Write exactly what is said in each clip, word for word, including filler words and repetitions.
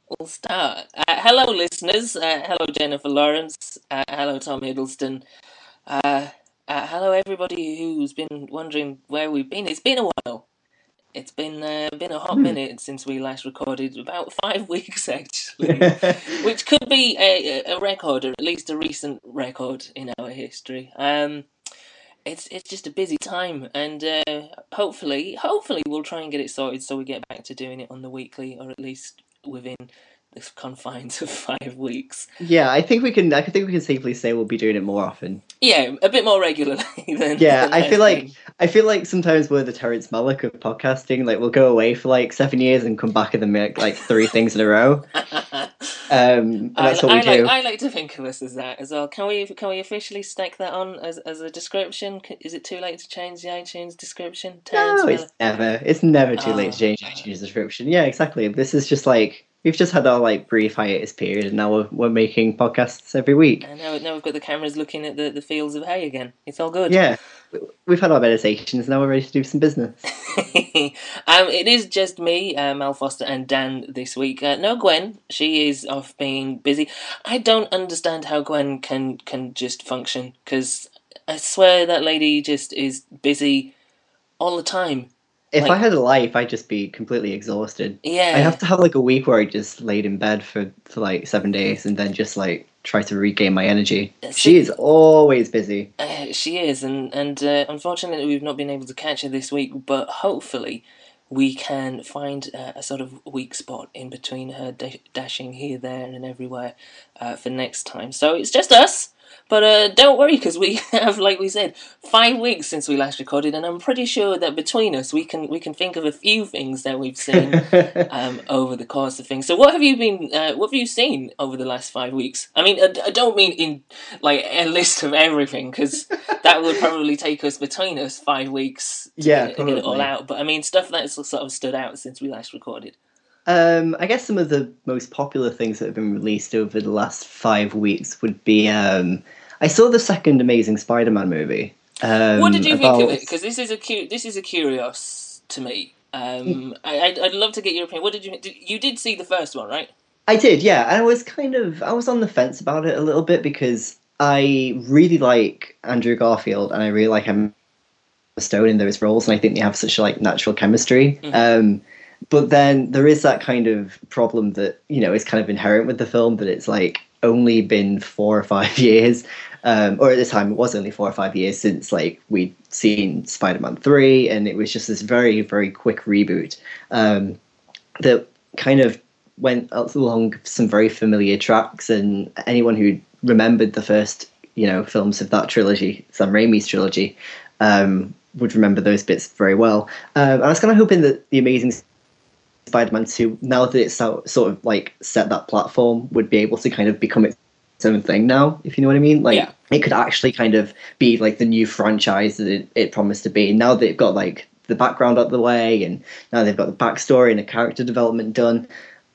We'll start. Uh, hello, listeners. Uh, hello, Jennifer Lawrence. Uh, hello, Tom Hiddleston. Uh, uh, hello, everybody who's been wondering where we've been. It's been a while. It's been uh, been a hot Hmm. minute since we last recorded. About five weeks, actually, which could be a, a record, or at least a recent record in our history. Um, it's it's just a busy time, and uh, hopefully, hopefully, we'll try and get it sorted so we get back to doing it on the weekly, or at least within the confines of five weeks. Yeah, I think we can. I think we can safely say we'll be doing it more often. Yeah, a bit more regularly than. Yeah, than I has feel like been. I feel like sometimes we're the Terrence Malick of podcasting. Like we'll go away for like seven years and come back and then make like three things in a row. Um, and I, that's what I we like do. I like to think of us as that as well. Can we can we officially stick that on as as a description? Is it too late to change the iTunes description? Terrence No, Malick. it's never. It's never too late to Oh, change iTunes description. Yeah, exactly. This is just like we've just had our like brief hiatus period, and now we're we're making podcasts every week. and now now we've got the cameras looking at the, the fields of hay again. It's all good. Yeah, we've had our meditations. Now we're ready to do some business. um, it is just me, uh, Mel Foster, and Dan this week. Uh, no Gwen. She is off being busy. I don't understand how Gwen can can just function, because I swear that lady just is busy all the time. If Like, I had a life, I'd just be completely exhausted. I yeah. have to have like a week where I just laid in bed for, for like seven days and then just like try to regain my energy. She is always busy. Uh, she is, and and uh, unfortunately, we've not been able to catch her this week. But hopefully, we can find uh, a sort of weak spot in between her da- dashing here, there, and everywhere uh, for next time. So it's just us. But uh, don't worry, because we have, like we said, five weeks since we last recorded, and I'm pretty sure that between us, we can we can think of a few things that we've seen um, over the course of things. So, what have you been? Uh, what have you seen over the last five weeks? I mean, I, I don't mean in like a list of everything, because that would probably take us between us five weeks to Yeah, get, get it all probably. out. But I mean, stuff that's sort of stood out since we last recorded. Um, I guess some of the most popular things that have been released over the last five weeks would be um, I saw the second Amazing Spider-Man movie. Um, What did you about... think of it? Because this is a cu- this is a curious to me. Um, I, I'd, I'd love to get your opinion. What did you did, you did see the first one, right? I did, yeah. I was kind of I was on the fence about it a little bit because I really like Andrew Garfield and I really like Emma Stone in those roles, and I think they have such like natural chemistry. Mhm. Um, but then there is that kind of problem that you know is kind of inherent with the film, that it's like only been four or five years, um, or at the time it was only four or five years since like we'd seen Spider-Man three, and it was just this very very quick reboot um, that kind of went along some very familiar tracks, and anyone who remembered the first you know films of that trilogy, Sam Raimi's trilogy, um, would remember those bits very well. Um, I was kind of hoping that the Amazing Spider-Man two, now that it's sort of like set that platform, would be able to kind of become its own thing now, if you know what I mean. Like Yeah. it could actually kind of be like the new franchise that it, it promised to be. Now that they've got like the background out of the way, and now they've got the backstory and the character development done.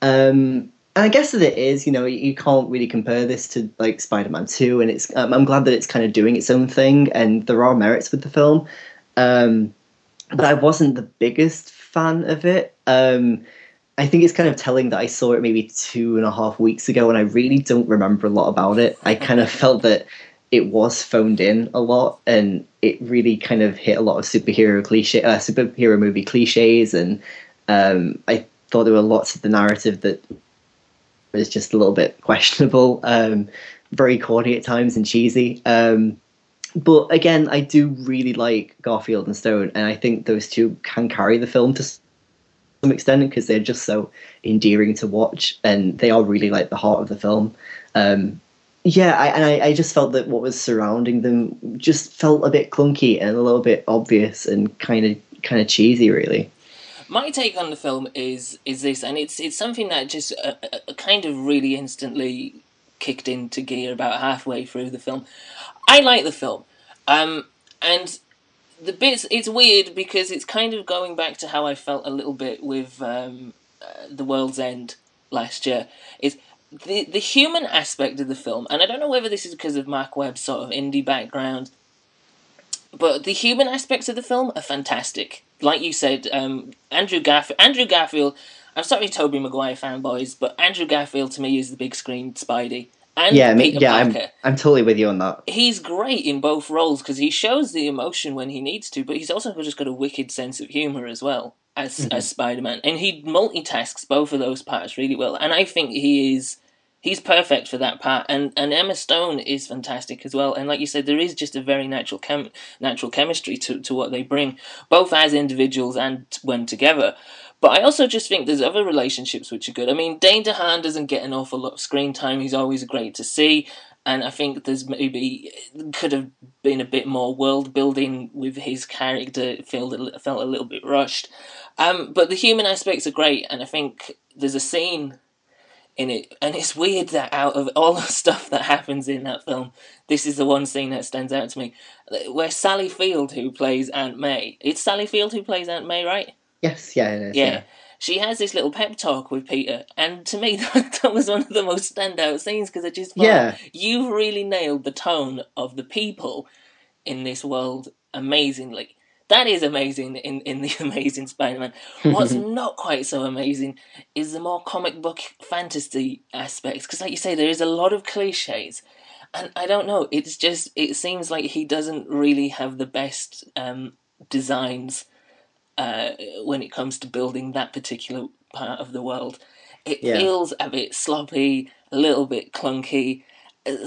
Um, and I guess that it is, you know, you can't really compare this to like Spider-Man two, and it's um, I'm glad that it's kind of doing its own thing, and there are merits with the film. Um, but I wasn't the biggest fan of it. Um, I think it's kind of telling that I saw it maybe two and a half weeks ago, and I really don't remember a lot about it. I kind of felt that it was phoned in a lot, and it really kind of hit a lot of superhero cliche, uh, superhero movie cliches, and um, I thought there were lots of the narrative that was just a little bit questionable, um, very corny at times and cheesy. Um, but again, I do really like Garfield and Stone, and I think those two can carry the film to some extent because they're just so endearing to watch, and they are really like the heart of the film. Um, yeah, I, and I, I just felt that what was surrounding them just felt a bit clunky and a little bit obvious and kind of kind of cheesy, really. My take on the film is is this, and it's it's something that just uh, uh, kind of really instantly kicked into gear about halfway through the film. I like the film, um, and the bits. It's weird because it's kind of going back to how I felt a little bit with um, uh, The World's End last year. Is the the human aspect of the film, and I don't know whether this is because of Mark Webb's sort of indie background, but the human aspects of the film are fantastic. Like you said, um, Andrew Garfield. Andrew Garfield, I'm sorry, Tobey Maguire fanboys, but Andrew Garfield to me is the big screen Spidey. And Yeah, me, Peter yeah, Parker. I'm I'm totally with you on that. He's great in both roles because he shows the emotion when he needs to, but he's also just got a wicked sense of humour as well as mm-hmm. as Spider-Man, and he multitasks both of those parts really well. And I think he is he's perfect for that part. And and Emma Stone is fantastic as well. And like you said, there is just a very natural chem natural chemistry to to what they bring, both as individuals and when together. But I also just think there's other relationships which are good. I mean, Dane DeHaan doesn't get an awful lot of screen time. He's always great to see. And I think there's maybe, could have been a bit more world building with his character. It felt a, felt a little bit rushed. Um, but the human aspects are great. And I think there's a scene in it. And it's weird that out of all the stuff that happens in that film, this is the one scene that stands out to me. Where Sally Field, who plays Aunt May. It's Sally Field who plays Aunt May, right? Yes, yeah, it is. Yeah. yeah. She has this little pep talk with Peter, and to me, that, that was one of the most standout scenes, because I just thought, yeah. you've really nailed the tone of the people in this world amazingly. That is amazing in, in The Amazing Spider-Man. What's not quite so amazing is the more comic book fantasy aspects, because like you say, there is a lot of cliches, and I don't know, it's just, it seems like he doesn't really have the best um, designs Uh, when it comes to building that particular part of the world. It yeah. feels a bit sloppy, a little bit clunky. It,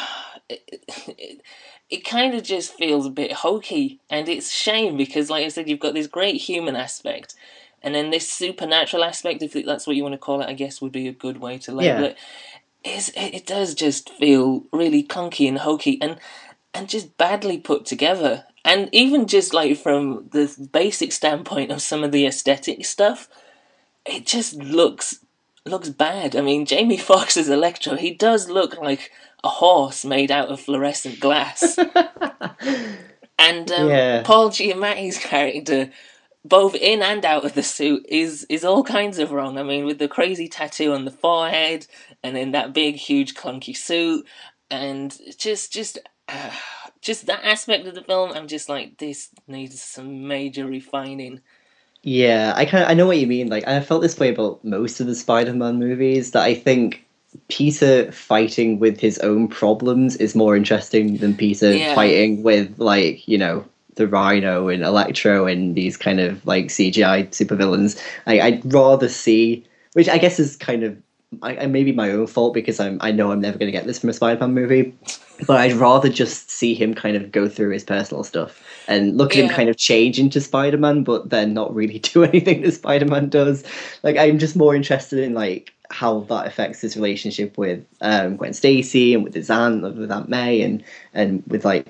it, it kind of just feels a bit hokey, and it's a shame because, like I said, you've got this great human aspect, and then this supernatural aspect, if that's what you want to call it, I guess would be a good way to label yeah. it. Is it, it does just feel really clunky and hokey, and and just badly put together. And even just like from the basic standpoint of some of the aesthetic stuff, it just looks looks bad. I mean, Jamie Foxx as Electro, he does look like a horse made out of fluorescent glass. and um, yeah. Paul Giamatti's character, both in and out of the suit, is is all kinds of wrong. I mean, with the crazy tattoo on the forehead, and then that big, huge, clunky suit, and just just. Uh, Just that aspect of the film, I'm just like, this needs some major refining. Yeah, I kind of I know what you mean. Like, I felt this way about most of the Spider-Man movies. That I think Peter fighting with his own problems is more interesting than Peter yeah. fighting with, like, you know, the Rhino and Electro and these kind of like C G I supervillains. I, I'd rather see, which I guess is kind of. I, maybe my own fault because I'm I know I'm never going to get this from a Spider-Man movie, but I'd rather just see him kind of go through his personal stuff and look at yeah. him kind of change into Spider-Man, but then not really do anything that Spider-Man does. Like, I'm just more interested in like how that affects his relationship with um, Gwen Stacy and with his aunt, with Aunt May, and and with like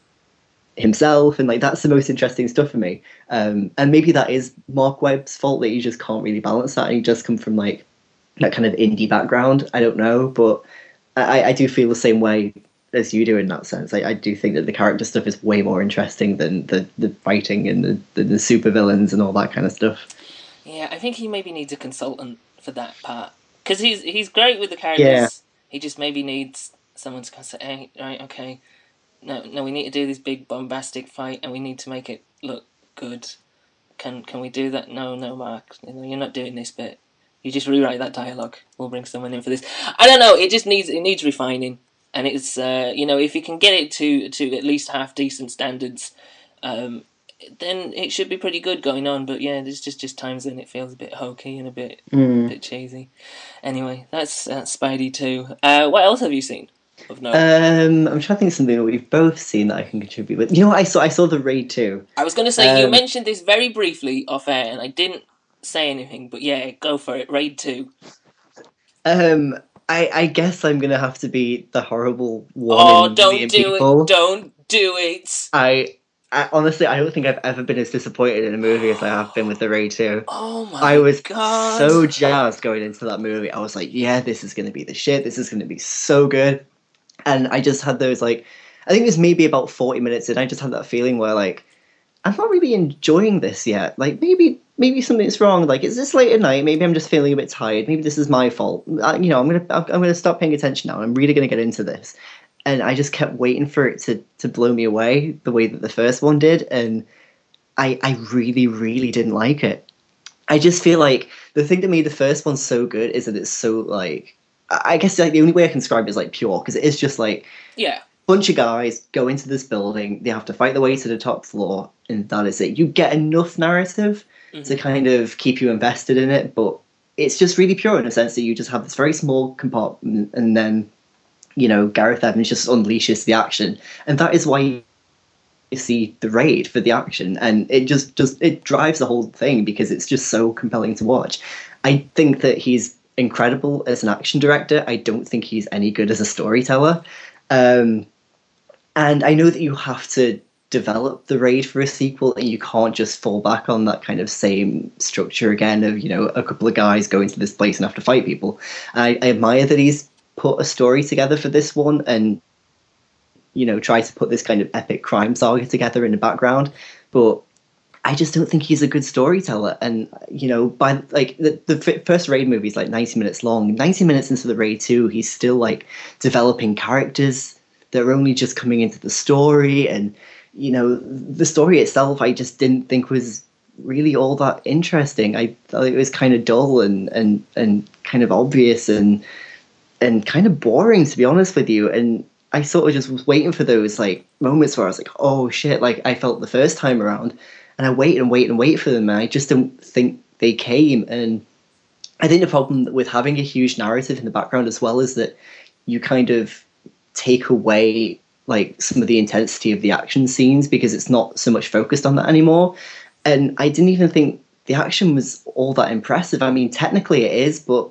himself, and like that's the most interesting stuff for me. Um, and maybe that is Mark Webb's fault that he just can't really balance that, and he just come from like that kind of indie background. I don't know, but I, I do feel the same way as you do in that sense. I, I do think that the character stuff is way more interesting than the, the fighting and the, the, the super villains and all that kind of stuff. Yeah, I think he maybe needs a consultant for that part. Because he's he's great with the characters. Yeah. He just maybe needs someone to kind of say, hey, right, okay, no, no, we need to do this big bombastic fight and we need to make it look good. Can can we do that? No, no, Mark, you know, you're not doing this bit. You just rewrite that dialogue. We'll bring someone in for this. I don't know. It just needs it needs refining, and it's uh, you know, if you can get it to to at least half decent standards, um, then it should be pretty good going on. But yeah, there's just just times when it feels a bit hokey and a bit mm. a bit cheesy. Anyway, that's that's Spidey two. Uh, what else have you seen of note? Um, I'm trying to think of something that we've both seen that I can contribute with. You know what? I saw I saw the Raid two. I was going to say um, you mentioned this very briefly off air, and I didn't say anything, but yeah, go for it. Raid two. Um, I I guess I'm gonna have to be the horrible one. Oh, don't do people. it! Don't do it! I, I honestly, I don't think I've ever been as disappointed in a movie as I have been with the Raid two. Oh my! I was God. so jazzed going into that movie. I was like, yeah, this is gonna be the shit. This is gonna be so good. And I just had those like, I think it was maybe about forty minutes in. I just had that feeling where like, I'm not really enjoying this yet. Like maybe. Maybe something's wrong. Like, is this late at night? Maybe I'm just feeling a bit tired. Maybe this is my fault. I, you know, I'm gonna I'm gonna stop paying attention now. I'm really gonna get into this. And I just kept waiting for it to, to blow me away the way that the first one did. And I I really really didn't like it. I just feel like the thing that made the first one so good is that it's so like I guess like the only way I can describe it is like pure because it is just like Yeah. bunch of guys go into this building, they have to fight their way to the top floor, and that is it. You get enough narrative Mm-hmm. to kind of keep you invested in it, but it's just really pure in a sense that you just have this very small compartment, and then you know Gareth Evans just unleashes the action, and that is why you see the raid for the action, and it just just it drives the whole thing because it's just so compelling to watch. I think that he's incredible as an action director. I don't think he's any good as a storyteller. Um, and I know that you have to develop the raid for a sequel, and you can't just fall back on that kind of same structure again of, you know, a couple of guys going to this place and have to fight people. I, I admire that he's put a story together for this one and, you know, try to put this kind of epic crime saga together in the background. But I just don't think he's a good storyteller. And, you know, by like the, the first Raid movie is like ninety minutes long. ninety minutes into the Raid two, he's still like developing characters that are only just coming into the story. And, you know, the story itself, I just didn't think was really all that interesting. I thought it was kind of dull and, and, and kind of obvious and, and kind of boring, to be honest with you. And I sort of just was waiting for those like moments where I was like, oh shit, like I felt the first time around. And I wait and wait and wait for them, and I just don't think they came. And I think the problem with having a huge narrative in the background as well is that you kind of take away like some of the intensity of the action scenes because it's not so much focused on that anymore. And I didn't even think the action was all that impressive. I mean, technically it is, but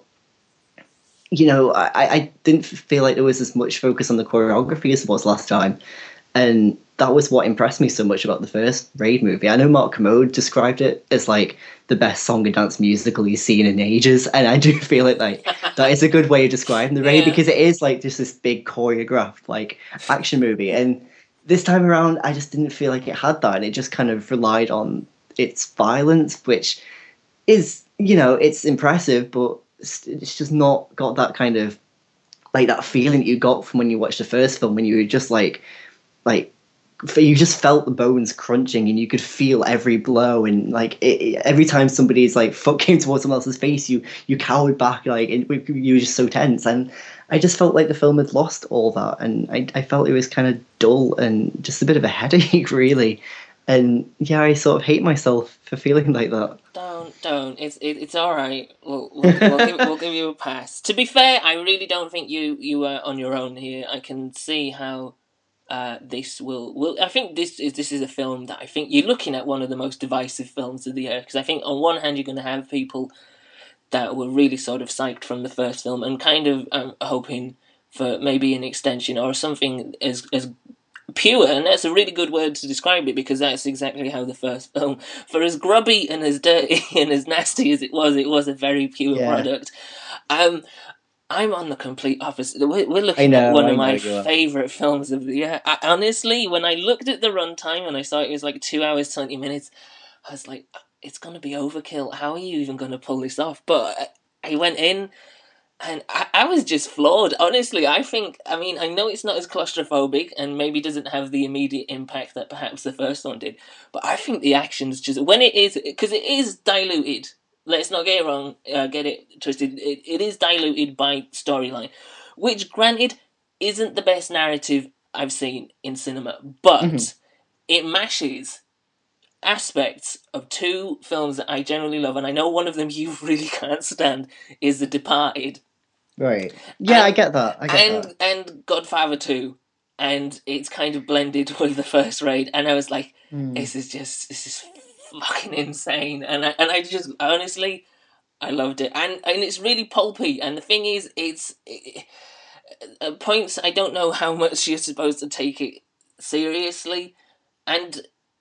you know, I, I didn't feel like there was as much focus on the choreography as there was last time. And that was what impressed me so much about the first Raid movie. I know Mark Kermode described it as like the best song and dance musical he's seen in ages, and I do feel it like that is a good way of describing the Raid yeah. because it is like just this big choreographed like action movie. And this time around, I just didn't feel like it had that, and it just kind of relied on its violence, which is, you know, it's impressive, but it's just not got that kind of like that feeling that you got from when you watched the first film when you were just like. Like you just felt the bones crunching and you could feel every blow and like it, every time somebody's like foot came towards someone else's face, you you cowered back like it, you were just so tense. And I just felt like the film had lost all that, and I, I felt it was kind of dull and just a bit of a headache really. And yeah, I sort of hate myself for feeling like that. Don't, don't. It's it, it's all right. We'll we'll, we'll, give, we'll give you a pass. To be fair, I really don't think you you are on your own here. I can see how. Uh, this will, will I think this is this is a film that I think you're looking at one of the most divisive films of the year, because I think on one hand you're going to have people that were really sort of psyched from the first film and kind of um, hoping for maybe an extension or something as as pure, and that's a really good word to describe it because that's exactly how the first film, for as grubby and as dirty and as nasty as it was, it was a very pure yeah. product. Um, I'm on the complete opposite. We're, we're looking know, at one I of my favourite films of the year. I, honestly, when I looked at the runtime and I saw it was like two hours, twenty minutes, I was like, it's going to be overkill. How are you even going to pull this off? But I went in and I, I was just floored. Honestly, I think, I mean, I know it's not as claustrophobic and maybe doesn't have the immediate impact that perhaps the first one did, but I think the action's just, when it is, because it is diluted. Let's not get it wrong, uh, get it twisted. It, it is diluted by storyline, which, granted, isn't the best narrative I've seen in cinema, but mm-hmm. it mashes aspects of two films that I generally love, and I know one of them you really can't stand is The Departed. Right. Yeah, and, I get that. I get and, that. And Godfather two, and it's kind of blended with the first Raid, and I was like, mm. this is just, this is fucking insane. And I, and I just, honestly, I loved it. And and it's really pulpy, and the thing is, it's, it, at points, I don't know how much you're supposed to take it seriously, and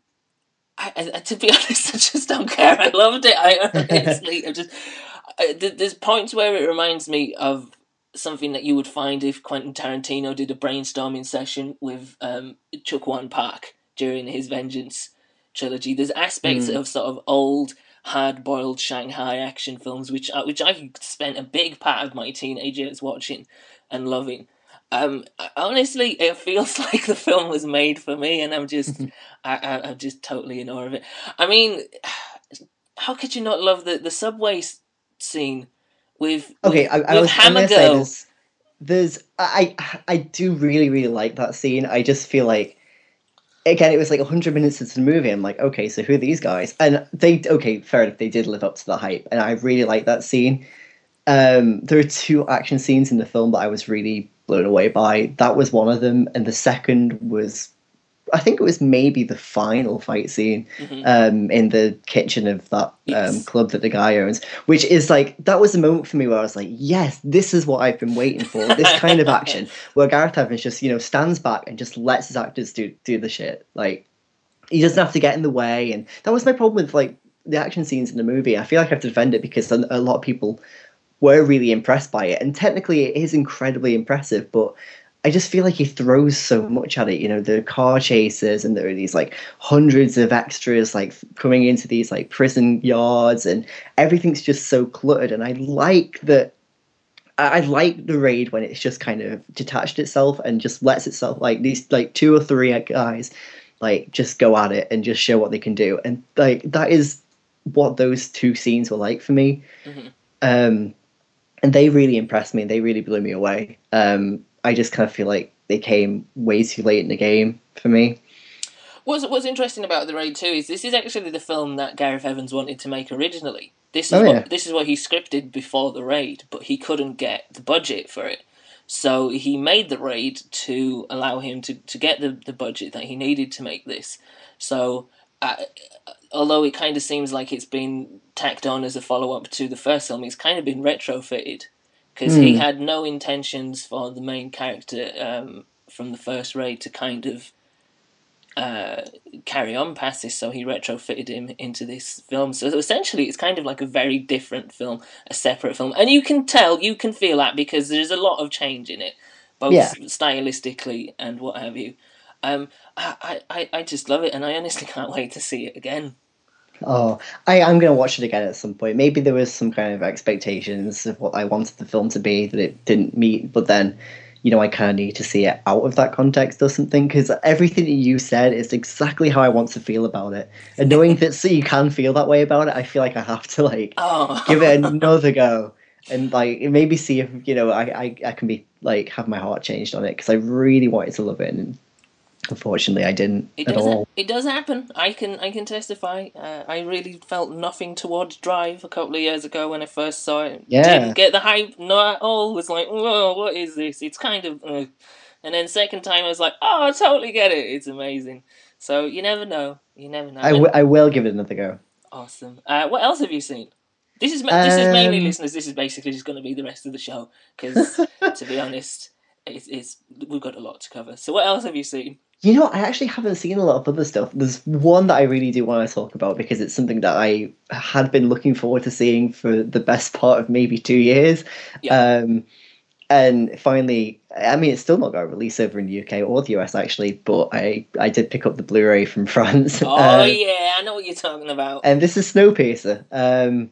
I, I, to be honest, I just don't care. I loved it. I honestly, I just, I, there's points where it reminds me of something that you would find if Quentin Tarantino did a brainstorming session with um, Chuck Wan Park during his Vengeance trilogy. There's aspects mm. of sort of old, hard-boiled Shanghai action films, which I, which I spent a big part of my teenage years watching and loving. Um, honestly, it feels like the film was made for me, and I'm just, I, I, I'm just totally in awe of it. I mean, how could you not love the the subway s- scene with Okay, with I, I with was I'm Hammer gonna say Girl? there's there's I I do really really like that scene. I just feel like again it was like a hundred minutes into the movie. I'm like, okay, so who are these guys? And they okay, fair enough, they did live up to the hype, and I really like that scene. Um, there are two action scenes in the film that I was really blown away by. That was one of them, and the second was, I think it was maybe the final fight scene Hmm. um, in the kitchen of that um, Yes. club that the guy owns, which is like, that was the moment for me where I was like, yes, this is what I've been waiting for. This kind of action where Gareth Evans just, you know, stands back and just lets his actors do, do the shit. Like, he doesn't have to get in the way. And that was my problem with like the action scenes in the movie. I feel like I have to defend it because a, a lot of people were really impressed by it. And technically, it is incredibly impressive, but I just feel like he throws so much at it. You know, the car chases, and there are these like hundreds of extras like coming into these like prison yards, and everything's just so cluttered. And I like that. I I like the raid when it's just kind of detached itself and just lets itself like these like two or three guys like just go at it and just show what they can do. And like that is what those two scenes were like for me. Hmm. Um, and they really impressed me. They really blew me away. Um, I just kind of feel like they came way too late in the game for me. What's what's interesting about the Raid Two is this is actually the film that Gareth Evans wanted to make originally. This is Oh what yeah, this is what he scripted before the Raid, but he couldn't get the budget for it. So he made the Raid to allow him to, to get the, the budget that he needed to make this. So uh, although it kind of seems like it's been tacked on as a follow up to the first film, it's kind of been retrofitted because he mm, had no intentions for the main character um, from the first Raid to kind of uh, carry on past this, so he retrofitted him into this film. So essentially, it's kind of like a very different film, a separate film, and you can tell, you can feel that because there's a lot of change in it, both yeah. stylistically and what have you. Um, I, I, I just love it, and I honestly can't wait to see it again. Oh, I am gonna watch it again at some point. Maybe there was some kind of expectations of what I wanted the film to be that it didn't meet, but then, you know, I kind of need to see it out of that context or something because everything that you said is exactly how I want to feel about it. And knowing that so you can feel that way about it, I feel like I have to like give it Oh, another go and like maybe see if you know I I, I can be like have my heart changed on it because I really wanted to love it and unfortunately I didn't it at does all. it does happen. I can I can testify. Uh, I really felt nothing towards Drive a couple of years ago when I first saw it. Didn't Yeah. get the hype, not at all. Was like, whoa, what is this? It's kind of, uh. And then second time I was like, oh, I totally get it. It's amazing. So you never know. You never know. I, When w- I will give it another go. awesome. Uh, what else have you seen? This is ma- this is mainly Um, listeners. This is basically just going to be the rest of the show because, to be honest, it's, it's we've got a lot to cover. So what else have you seen? you know, I actually haven't seen a lot of other stuff. There's one that I really do want to talk about because it's something that I had been looking forward to seeing for the best part of maybe two years. Yeah. Um, and finally, I mean, it's still not got released over in the U K or the U S actually, but I, I did pick up the Blu-ray from France. Oh Uh, yeah, I know what you're talking about. and this is Snowpiercer, um,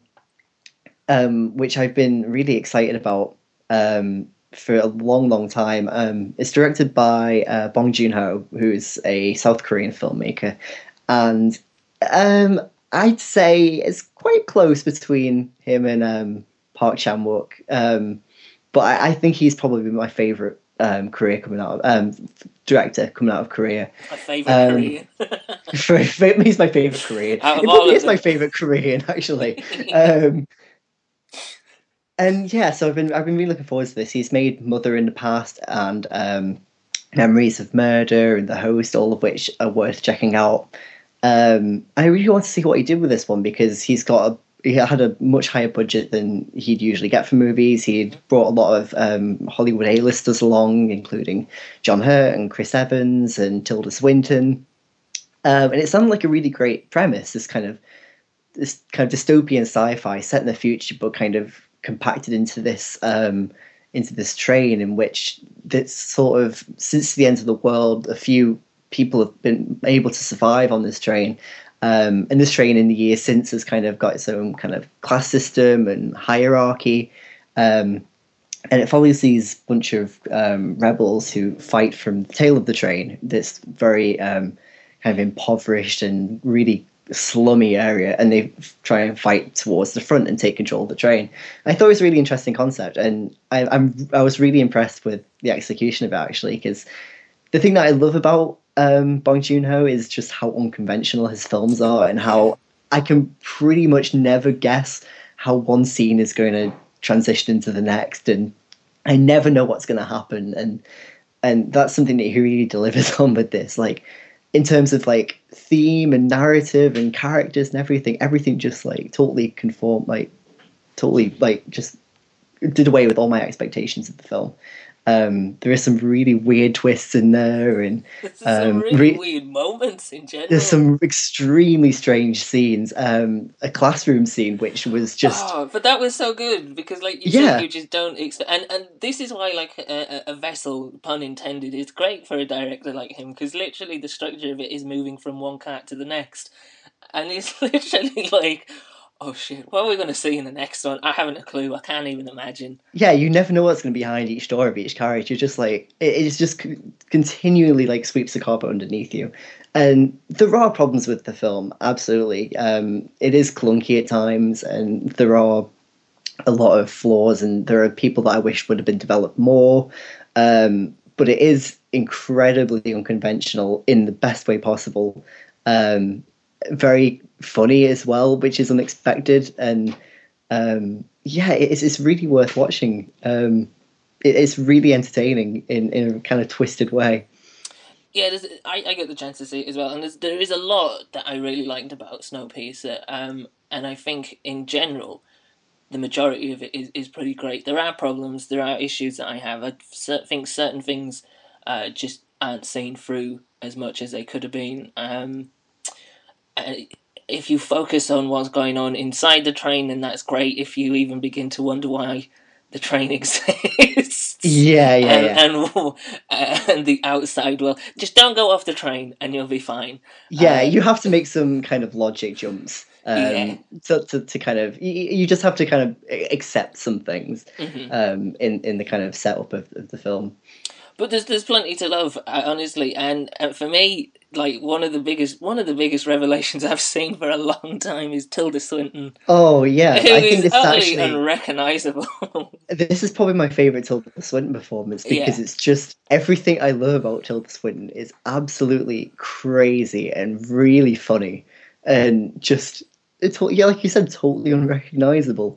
um, which I've been really excited about. Um, for a long, long time. Um, it's directed by uh, Bong Joon-ho, who's a South Korean filmmaker, and um, I'd say it's quite close between him and um, Park Chan-wook. Um, but I, I think he's probably my favorite um, Korea coming out, of, um, director coming out of Korea. My favourite Um, Korean. for, for, he's my favorite Korean. Out of It all probably of is my them. favorite Korean, actually. Um, and yeah, so I've been I've been really looking forward to this. He's made Mother in the past and um, Memories of Murder and The Host, all of which are worth checking out. Um, I really want to see what he did with this one because he's got a he had a much higher budget than he'd usually get for movies. He'd brought a lot of um, Hollywood A-listers along, including John Hurt and Chris Evans and Tilda Swinton. Um, and it sounded like a really great premise. This kind of this kind of dystopian sci-fi set in the future, but kind of compacted into this um, into this train in which this sort of since the end of the world, a few people have been able to survive on this train. Um, and this train in the years since has kind of got its own kind of class system and hierarchy. Um, and it follows these bunch of um, rebels who fight from the tail of the train, this very um, kind of impoverished and really slummy area, and they try and fight towards the front and take control of the train. I thought it was a really interesting concept, and I, I'm I was really impressed with the execution of it, actually, because the thing that I love about um, Bong Joon-ho is just how unconventional his films are, and how I can pretty much never guess how one scene is going to transition into the next, and I never know what's going to happen, and and that's something that he really delivers on with this. Like, in terms of like theme and narrative and characters and everything, everything just like totally conformed, like totally like just did away with all my expectations of the film. Um, there is some really weird twists in there, and there's some um, really re- weird moments in general. there's some extremely strange scenes. Um, a classroom scene, which was just oh, but that was so good because, like you Yeah. said, you just don't expect. And and this is why, like a, a a vessel, pun intended, is great for a director like him because literally the structure of it is moving from one cut to the next, and it's literally like, oh shit, what are we going to see in the next one? I haven't a clue. I can't even imagine. yeah, you never know what's going to be behind each door of each character. You're just like it, it's just c- continually like sweeps the carpet underneath you. And there are problems with the film, absolutely. Um, it is clunky at times, and there are a lot of flaws, and there are people that I wish would have been developed more. Um, but it is incredibly unconventional in the best way possible. Um, very funny as well, which is unexpected, and um, yeah, it's it's really worth watching. Um, it, it's really entertaining in, in a kind of twisted way. Yeah, there's, I, I get the chance to see it as well, and there's, there is a lot that I really liked about Snowpiercer, um, and I think in general, the majority of it is, is pretty great. There are problems, there are issues that I have. I cer- think certain things uh, just aren't seen through as much as they could have been. Um, and if you focus on what's going on inside the train, then that's great. If you even begin to wonder why the train exists, Yeah, yeah, and yeah. and, uh, and the outside, well, just don't go off the train and you'll be fine. Yeah, Uh, you have to make some kind of logic jumps. yeah. Um, to, to, to kind of, you, you just have to kind of accept some things hmm um, in, in the kind of setup of, of the film. But there's there's plenty to love, uh, honestly, and uh, for me, like one of the biggest one of the biggest revelations I've seen for a long time is Tilda Swinton, Oh, who yeah, I think is this is utterly actually, unrecognizable. this is probably my favourite Tilda Swinton performance because yeah, it's just everything I love about Tilda Swinton is absolutely crazy and really funny and just, it's, yeah, like you said, totally unrecognizable.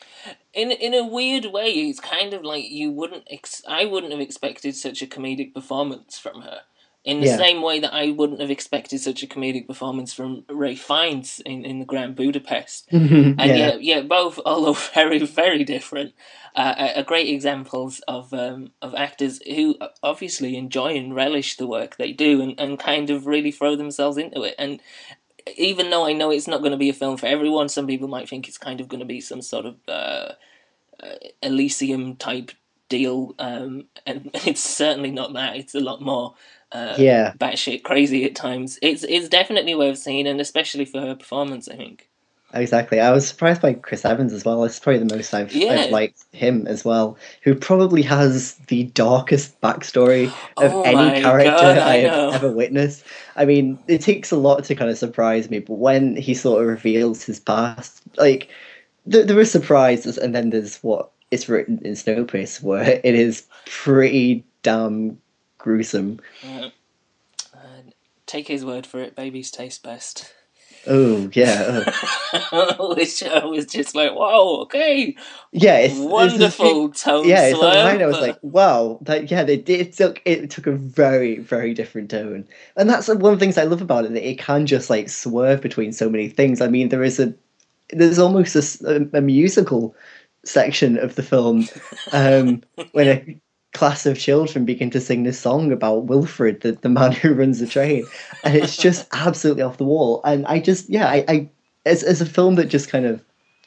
in in a weird way, it's kind of like you wouldn't. Ex- I wouldn't have expected such a comedic performance from her. In the Yeah. same way that I wouldn't have expected such a comedic performance from Ray Fiennes in, in the Grand Budapest. And Yeah. yeah, yeah, both, although very, very different, uh, are are great examples of um, of actors who obviously enjoy and relish the work they do, and, and kind of really throw themselves into it. And even though I know it's not going to be a film for everyone, some people might think it's kind of going to be some sort of uh, uh, Elysium type deal, um, and it's certainly not that. It's a lot more uh, Yeah. batshit crazy at times. It's it's definitely worth seeing, and especially for her performance, I think. Exactly. I was surprised by Chris Evans as well. It's probably the most I've I've Yeah. liked him as well, who probably has the darkest backstory of Oh any my god, character I I have know. ever witnessed. I mean, it takes a lot to kind of surprise me, but when he sort of reveals his past, like there, there are surprises, and then there's what is written in Snowpiercer, where it is pretty damn gruesome. Uh, uh, take his word for it. Babies taste best. Oh yeah, oh. Which I was just like, wow, okay, Yeah, it's this is wonderful tone yeah, it's on the line. I swerve, was like, but wow, that yeah, they did. It took it took a very very different tone, and that's one of the things I love about it. That it can just like swerve between so many things. I mean, there is a there's almost a, s- a- a musical section of the film um, when a class of children begin to sing this song about Wilfred, the, the man who runs the train, and it's just absolutely off the wall. And I just yeah, I, I as as a film that just kind of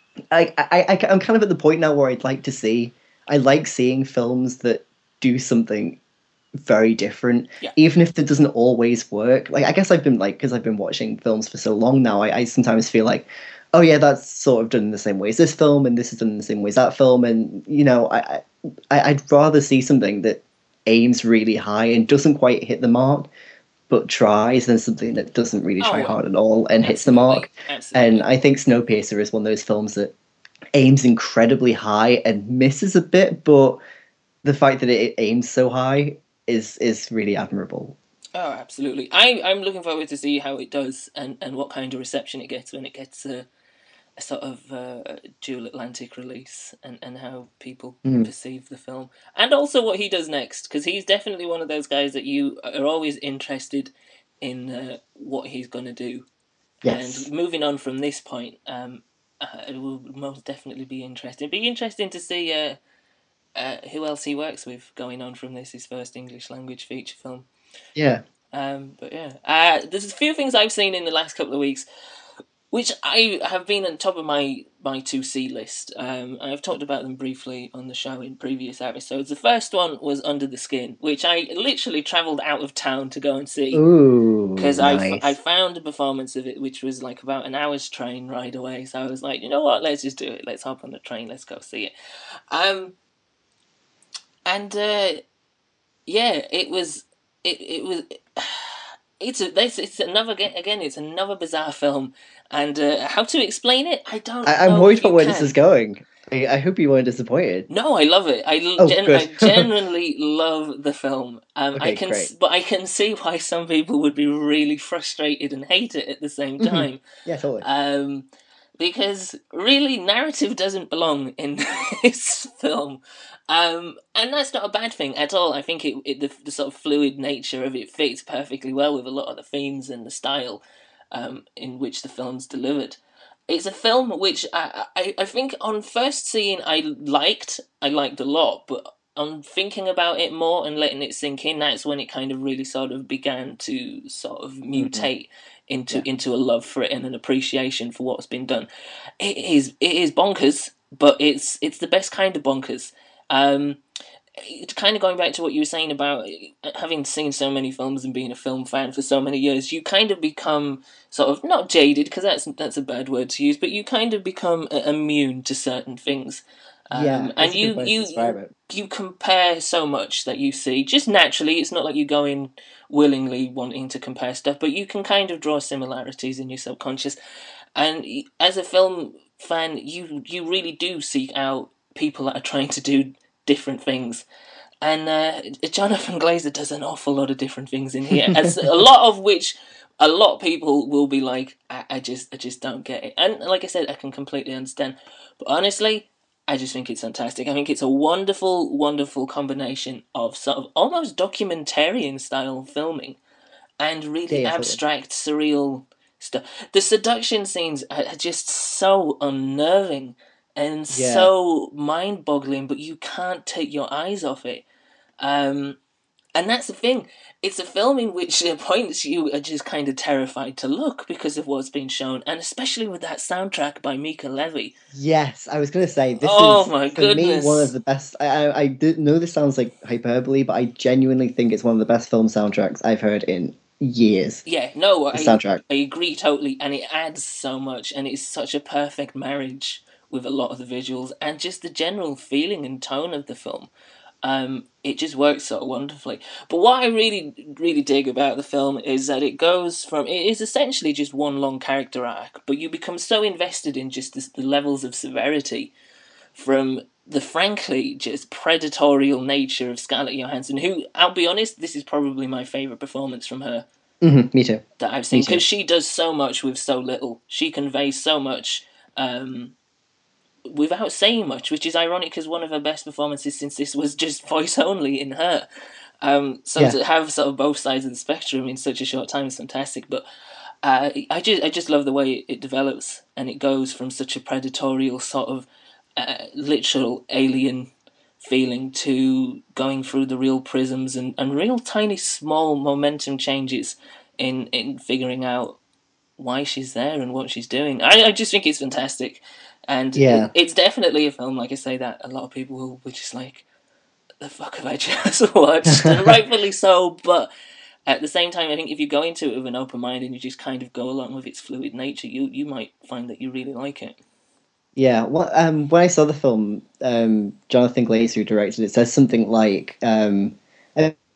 I, I, I, I'm kind of at the point now where I'd like to see, I like seeing films that do something very different, yeah, even if it doesn't always work. Like, I guess I've been like, because I've been watching films for so long now, I, I sometimes feel like, oh yeah, that's sort of done in the same way as this film, and this is done in the same way as that film. And, you know, I, I, I'd rather see something that aims really high and doesn't quite hit the mark, but tries than something that doesn't really try Oh, hard at all and hits the mark. absolutely, And absolutely. I think Snowpiercer is one of those films that aims incredibly high and misses a bit, but the fact that it aims so high is is really admirable. Oh, absolutely. I I'm looking forward to see how it does and and what kind of reception it gets when it gets a, a sort of uh, dual Atlantic release, and and how people Mm, perceive the film, and also what he does next, because he's definitely one of those guys that you are always interested in uh, what he's going to do. And yes. moving on from this point, um, uh, it will most definitely be interesting. It'd be interesting to see uh, uh, who else he works with going on from this, his first English language feature film. Yeah. Um, but yeah, uh, there's a few things I've seen in the last couple of weeks which I have been on top of my my to see list. Um, I've talked about them briefly on the show in previous episodes. The first one was Under the Skin, which I literally travelled out of town to go and see Ooh, because I, f- I nice. found a performance of it which was like about an hour's train ride away. So I was like, you know what, let's just do it. Let's hop on the train. Let's go see it. Um, and uh, yeah, it was it it was. It's a, it's, it's another again. It's another bizarre film, and uh, how to explain it, I don't I, I'm know worried if about you where this is can. I, I hope you weren't disappointed. No, I love it. I, Oh, gen- I good. genuinely love the film. Um, I Okay, can, great. but I can see why some people would be really frustrated and hate it at the same Hmm. time. Yeah, totally. Um, because really, narrative doesn't belong in this film, um, and that's not a bad thing at all. I think it, it the, the sort of fluid nature of it fits perfectly well with a lot of the themes and the style um, in which the film's delivered. It's a film which I, I, I think on first seeing I liked, I liked a lot, but on thinking about it more and letting it sink in, that's when it kind of really sort of began to sort of Hmm. mutate into Yeah. into a love for it and an appreciation for what's been done. It is it is bonkers, but it's it's the best kind of bonkers. Um, it's kind of going back to what you were saying about having seen so many films and being a film fan for so many years, you kind of become sort of not jaded because that's that's a bad word to use, but you kind of become uh, immune to certain things, um, Yeah, and it's a good you way to you describe you it. you compare so much that you see just naturally. It's not like you go in willingly wanting to compare stuff, but you can kind of draw similarities in your subconscious. And as a film fan, you you really do seek out people that are trying to do different things. And uh, Jonathan Glazer does an awful lot of different things in here, as a lot of which a lot of people will be like, I, I just I just don't get it. And like I said, I can completely understand. But honestly, I just think it's fantastic. I think it's a wonderful, wonderful combination of sort of almost documentarian style filming and Yeah, really yeah, totally. abstract, surreal stuff. The seduction scenes are just so unnerving and Yeah. so mind boggling, but you can't take your eyes off it. Um, and that's the thing. It's a film in which at points you are just kind of terrified to look because of what's been shown, and especially with that soundtrack by Mika Levy. Yes, I was going to say this Oh is my for me one of goodness! the best. I I, I did know this sounds like hyperbole, but I genuinely think it's one of the best film soundtracks I've heard in years. Yeah, no, The I soundtrack. I agree totally, and it adds so much, and it's such a perfect marriage with a lot of the visuals and just the general feeling and tone of the film. Um, it just works so wonderfully. But what I really, really dig about the film is that it goes from it is essentially just one long character arc, but you become so invested in just the, the levels of severity from the frankly just predatorial nature of Scarlett Johansson, who I'll be honest, this is probably my favorite performance from her Hmm. Me too. that I've Me seen too. because she does so much with so little. She conveys so much. Um, without saying much, which is ironic because one of her best performances since this was just voice only in her. Um, so Yeah. to have sort of both sides of the spectrum in such a short time is fantastic. But uh, I just I just love the way it develops and it goes from such a predatorial sort of uh, literal alien feeling to going through the real prisms and, and real tiny small momentum changes in in figuring out why she's there and what she's doing. I, I just think it's fantastic. And it, Yeah. it's definitely a film, like I say, that a lot of people will be just like, the fuck have I just watched? And rightfully so, but at the same time, I think if you go into it with an open mind and you just kind of go along with its fluid nature, you, you might find that you really like it. Yeah. Well, um, when I saw the film, um, Jonathan Glazer, who directed it, says something like, um,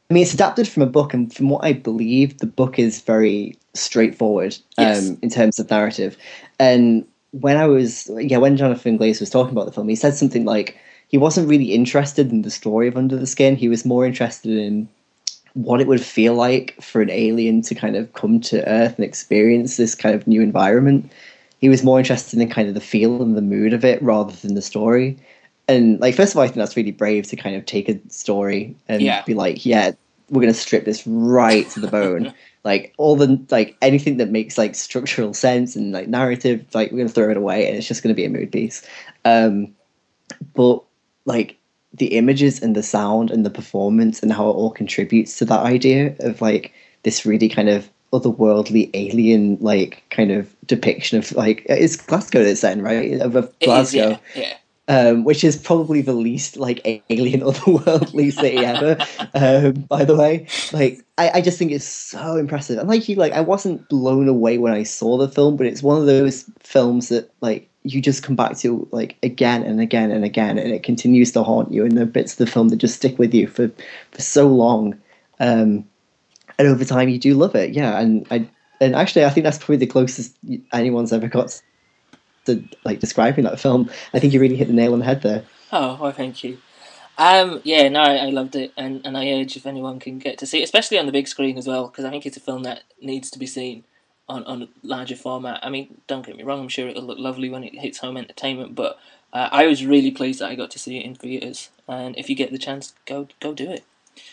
I mean, it's adapted from a book, and from what I believe, the book is very straightforward Yes. um, in terms of narrative. And when I was, yeah, when Jonathan Glaze was talking about the film, he said something like he wasn't really interested in the story of Under the Skin. He was more interested in what it would feel like for an alien to kind of come to Earth and experience this kind of new environment. He was more interested in kind of the feel and the mood of it rather than the story. And like, first of all, I think that's really brave to kind of take a story and Yeah. be like, yeah, we're gonna strip this right to the bone. Like all the like anything that makes like structural sense and like narrative, like we're gonna throw it away, and it's just gonna be a mood piece. Um, but like the images and the sound and the performance and how it all contributes to that idea of like this really kind of otherworldly alien like kind of depiction of like it's Glasgow that's set in, right, of, of It is, Glasgow, yeah. Yeah. um, which is probably the least like alien otherworldly city ever. Um, by the way, like I, I just think it's so impressive, and like you, like I wasn't blown away when I saw the film, but it's one of those films that like you just come back to like again and again and again, and it continues to haunt you. And the bits of the film that just stick with you for for so long, um, and over time you do love it. Yeah, and I and actually I think that's probably the closest anyone's ever got to like describing that film. I think you really hit the nail on the head there. Oh, well, thank you. Um, yeah, no, I, I loved it, and, and I urge if anyone can get to see it, especially on the big screen as well, because I think it's a film that needs to be seen on on a larger format. I mean, don't get me wrong, I'm sure it'll look lovely when it hits home entertainment, but uh, I was really pleased that I got to see it in theaters, and if you get the chance, go go do it.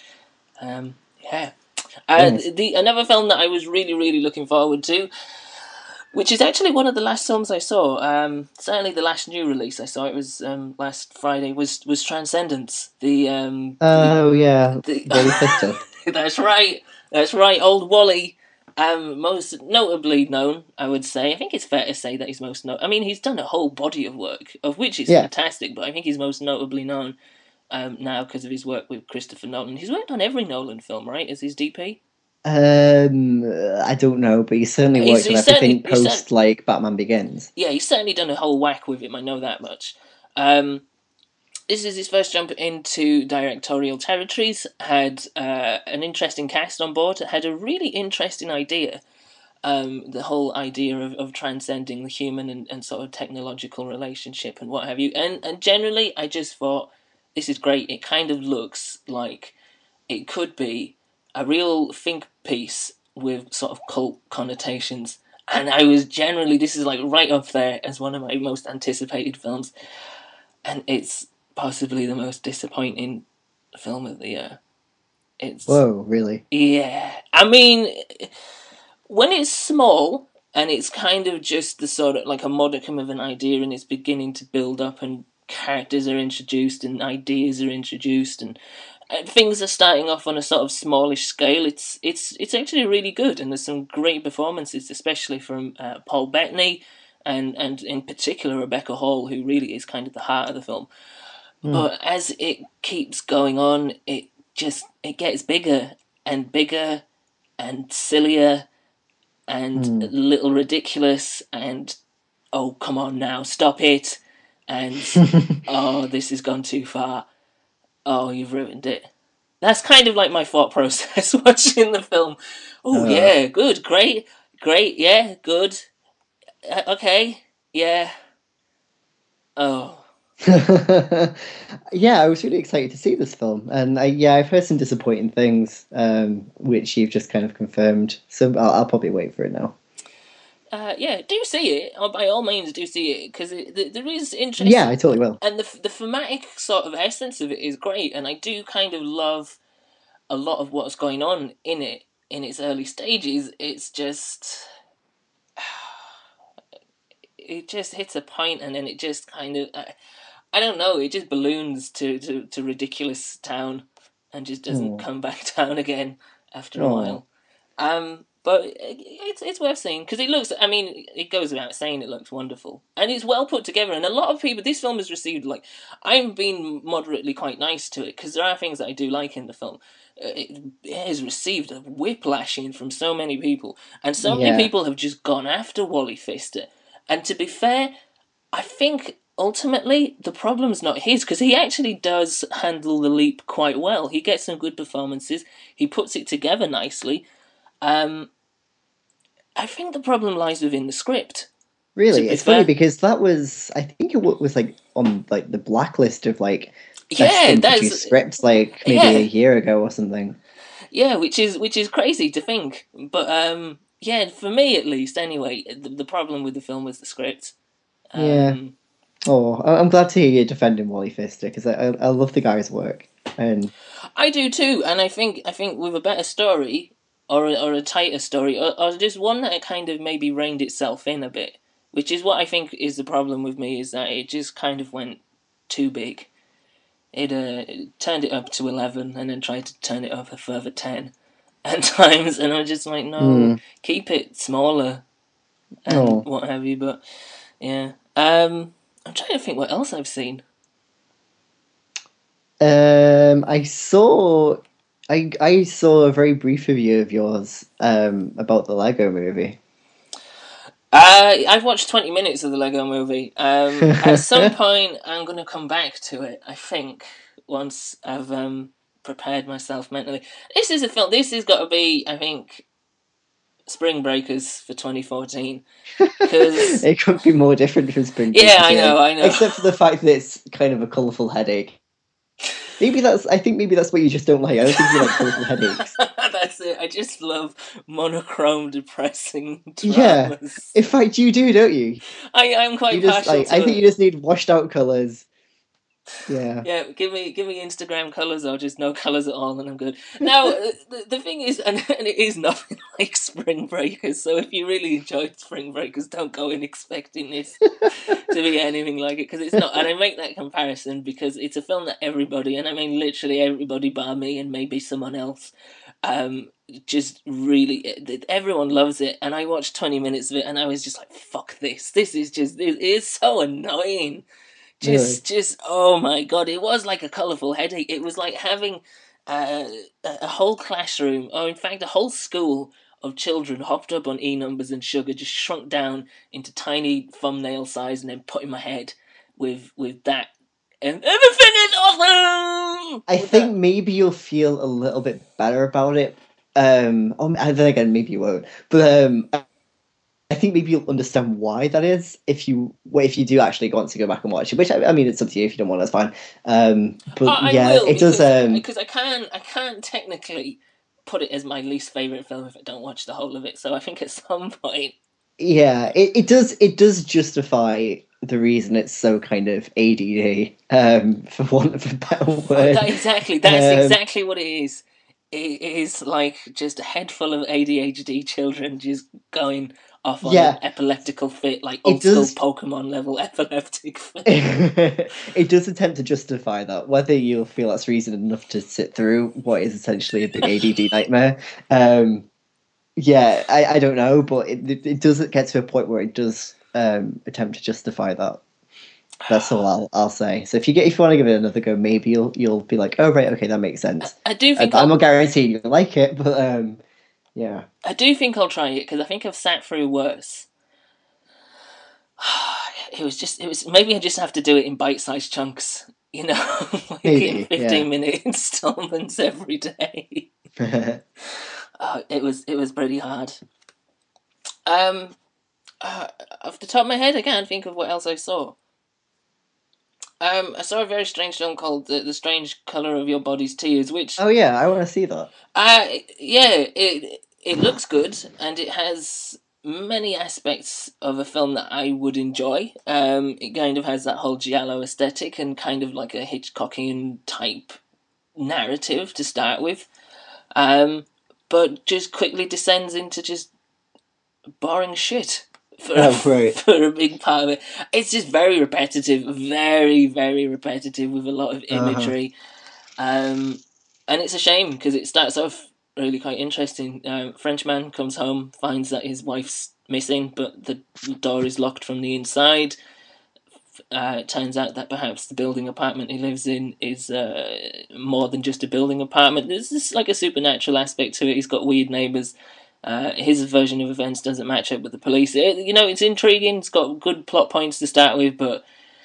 Um, yeah. Uh, Nice. the another film that I was really really looking forward to, which is actually one of the last films I saw. Um, certainly the last new release I saw. It was um, last Friday. Was was Transcendence. The um, the, Oh yeah, the Wally Pfister. that's right. That's right. Old Wally. Um, most notably known, I would say. I think it's fair to say that he's most no. I mean, he's done a whole body of work, of which is Yeah. fantastic. But I think he's most notably known um, now because of his work with Christopher Nolan. He's worked on every Nolan film, right? As his D P. Um, I don't know, but he certainly He's, worked on he's certainly everything he's certainly post like Batman Begins. yeah, he's certainly done a whole whack with him. I know that much. Um, this is his first jump into directorial territories. Had uh, an interesting cast on board. Had a really interesting idea. Um, the whole idea of, of transcending the human and, and sort of technological relationship and what have you. And and generally, I just thought this is great. It kind of looks like it could be a real think piece with sort of cult connotations. And I was generally, this is like right up there as one of my most anticipated films. And it's possibly the most disappointing film of the year. It's, Whoa, really? yeah. I mean, when it's small and it's kind of just the sort of like a modicum of an idea and it's beginning to build up and characters are introduced and ideas are introduced and uh, things are starting off on a sort of smallish scale. It's it's it's actually really good, and there's some great performances, especially from uh, Paul Bettany, and and in particular Rebecca Hall, who really is kind of the heart of the film. Hmm. But as it keeps going on, it just it gets bigger and bigger and sillier and a Hmm. little ridiculous and oh come on now stop it and oh this has gone too far, oh you've ruined it. That's kind of like my thought process watching the film. Oh uh, yeah, good, great, great, yeah, good, uh, okay, yeah. Oh, yeah, I was really excited to see this film, and I, yeah, I've heard some disappointing things, um, which you've just kind of confirmed. So I'll, I'll probably wait for it now. uh, yeah. Do see it. Oh, by all means, do see it because there is Yeah, interesting, I totally will. and the the thematic sort of essence of it is great, and I do kind of love a lot of what's going on in it in its early stages. It's just it just hits a point and then it just kind of I, I don't know, it just balloons to, to, to ridiculous town and just doesn't Oh, come back down again after a oh, while. Um, but it's it's worth seeing because it looks. I mean, it goes without saying it looks wonderful and it's well put together. And a lot of people, this film has received like I've been moderately quite nice to it because there are things that I do like in the film. Uh, It, it has received a whiplashing from so many people, and so many yeah. people have just gone after Wally Pfister. And to be fair, I think ultimately, the problem's not his, because he actually does handle the leap quite well. He gets some good performances. He puts it together nicely. Um, I think the problem lies within the script. Really, it's fair. Funny because that was, I think it was like on like the blacklist of like best yeah, unproduced scripts, like maybe yeah. a year ago or something. Yeah, which is which is crazy to think, but um, yeah, for me at least, anyway, the, the problem with the film was the script. Um, yeah. Oh, I'm glad to hear you defending Wally Pfister because I, I I love the guy's work, and I do too. And I think I think with a better story or a, or a tighter story, or, or just one that kind of maybe reined itself in a bit. Which is what I think is the problem with me, is that it just kind of went too big. It, uh, it turned it up to eleven and then tried to turn it up a further ten at times, and I'm just like, no, mm. keep it smaller and oh. what have you, but yeah. Um, I'm trying to think what else I've seen. Um, I saw... I, I saw a very brief review of yours um, about the Lego Movie. Uh, I've watched twenty minutes of the Lego Movie. Um, at some point, I'm going to come back to it, I think, once I've um, prepared myself mentally. This is a film, this has got to be, I think, Spring Breakers for twenty fourteen. Cause... it couldn't be more different from Spring Breakers. Yeah, I know, I know. Except for the fact that it's kind of a colourful headache. Maybe that's. I think maybe that's what you just don't like. I don't think you like colourful headaches. That's it. I just love monochrome, depressing dramas. Yeah. In fact, you do, don't you? I I'm quite you just, partial like, to I it. think you just need washed out colours. Yeah. Yeah. Give me give me Instagram colours or just no colours at all, and I'm good. Now the, the thing is, and, and it is nothing like Spring Breakers. So if you really enjoyed Spring Breakers, don't go in expecting this to be anything like it, because it's not. And I make that comparison because it's a film that everybody, and I mean literally everybody bar me and maybe someone else, um, just really, everyone loves it. And I watched twenty minutes of it and I was just like, fuck this. This is just, it is so annoying. Just, really? just, oh my God. It was like a colourful headache. It was like having uh, a whole classroom, or in fact a whole school of children hopped up on E-numbers and sugar, just shrunk down into tiny thumbnail size and then put in my head with, with that. And everything is awesome! I think that. Maybe you'll feel a little bit better about it. Um, oh, then again, maybe you won't. But um, I think maybe you'll understand why that is if you if you do actually want to go back and watch it. Which I, I mean, it's up to you. If you don't want, that's fine. Um, but oh, yeah, will, it because, does. Um, because I can't, I can't technically put it as my least favorite film if I don't watch the whole of it. So I think at some point, yeah, it, it does. It does justify the reason it's so kind of A D D, um, for want of a better word. That, exactly, that's um, exactly what it is. It is like just a head full of A D H D children just going off on yeah, an epileptical fit, like old school Pokemon level epileptic fit. It does attempt to justify that. Whether you'll feel that's reason enough to sit through what is essentially a big A D D nightmare, um, yeah, I, I don't know, but it, it it does get to a point where it does um, attempt to justify that. That's all I'll I'll say. So if you get if you want to give it another go, maybe you'll you'll be like, oh right, okay, that makes sense. I, I do think I, I'm not guaranteeing you'll like it, but um, yeah. I do think I'll try it because I think I've sat through worse. It was just it was maybe I just have to do it in bite-sized chunks, you know, like maybe, in fifteen-minute yeah. installments every day. uh, it was it was pretty hard. Um, uh, off the top of my head, I can't think of what else I saw. Um, I saw a very strange film called The, the Strange Colour of Your Body's Tears, which... Oh yeah, I want to see that. Uh, yeah, it it looks good, and it has many aspects of a film that I would enjoy. Um, it kind of has that whole giallo aesthetic and kind of like a Hitchcockian type narrative to start with. Um, but just quickly descends into just boring shit. For, oh, right. for a big part of it. It's just very repetitive, very, very repetitive with a lot of imagery. Uh-huh. Um, and it's a shame because it starts off really quite interesting. Um, Frenchman comes home, finds that his wife's missing, but the door is locked from the inside. Uh, it turns out that perhaps the building apartment he lives in is uh, more than just a building apartment. There's this like a supernatural aspect to it. He's got weird neighbours. Uh, his version of events doesn't match up with the police. It, you know, it's intriguing. It's got good plot points to start with, but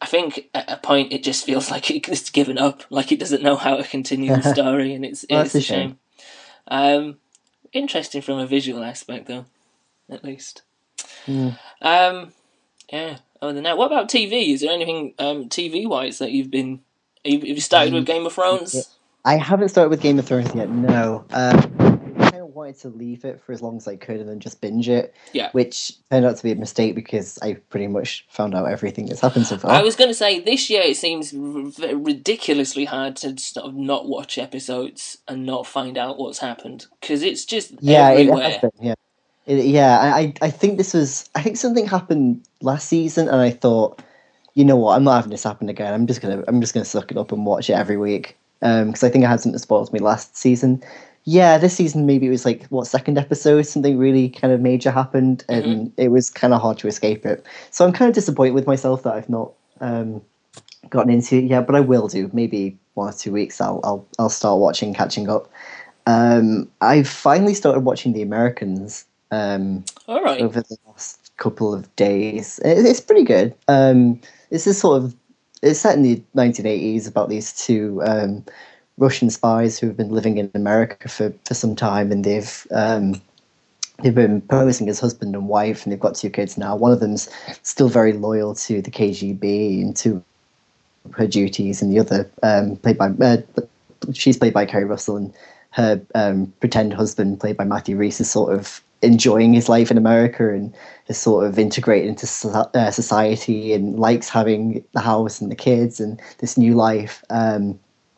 I think at a point it just feels like it's given up, like it doesn't know how to continue the story, and it's Well, it's that's a a shame. shame. Um, interesting from a visual aspect, though, at least. Mm. Um, yeah. Other than that, what about T V? Is there anything um, T V wise that you've been? Have you started with Game of Yeah. Thrones? I haven't started with Game of Thrones yet. No, um, I kind of wanted to leave it for as long as I could and then just binge it, Yeah. which turned out to be a mistake because I pretty much found out everything that's happened so far. I was going to say this year it seems r- ridiculously hard to sort of not watch episodes and not find out what's happened because it's just Yeah, it has everywhere. been. Yeah, it, yeah. I, I I think this was. I think something happened last season, and I thought, you know what, I'm not having this happen again. I'm just gonna I'm just gonna suck it up and watch it every week. Um, because I think I had something that spoiled me last season. Yeah, this season maybe it was like what second episode, something really kind of major happened, and Mm-hmm. it was kind of hard to escape it. So I'm kind of disappointed with myself that I've not um gotten into it yet, but I will do. Maybe one or two weeks, I'll I'll I'll start watching, catching up. Um, I've finally started watching The Americans. Um, All right. over the last couple of days. It, it's pretty good. Um, it's this sort of it's set in the nineteen eighties about these two um, Russian spies who have been living in America for, for some time, and they've um, they've been posing as husband and wife, and they've got two kids now. One of them's still very loyal to the K G B and to her duties, and the other, um, played by uh, she's played by Kerry Russell, and her um, pretend husband, played by Matthew Rhys, is sort of enjoying his life in America and is sort of integrated into so- uh, society and likes having the house and the kids and this new life. Um,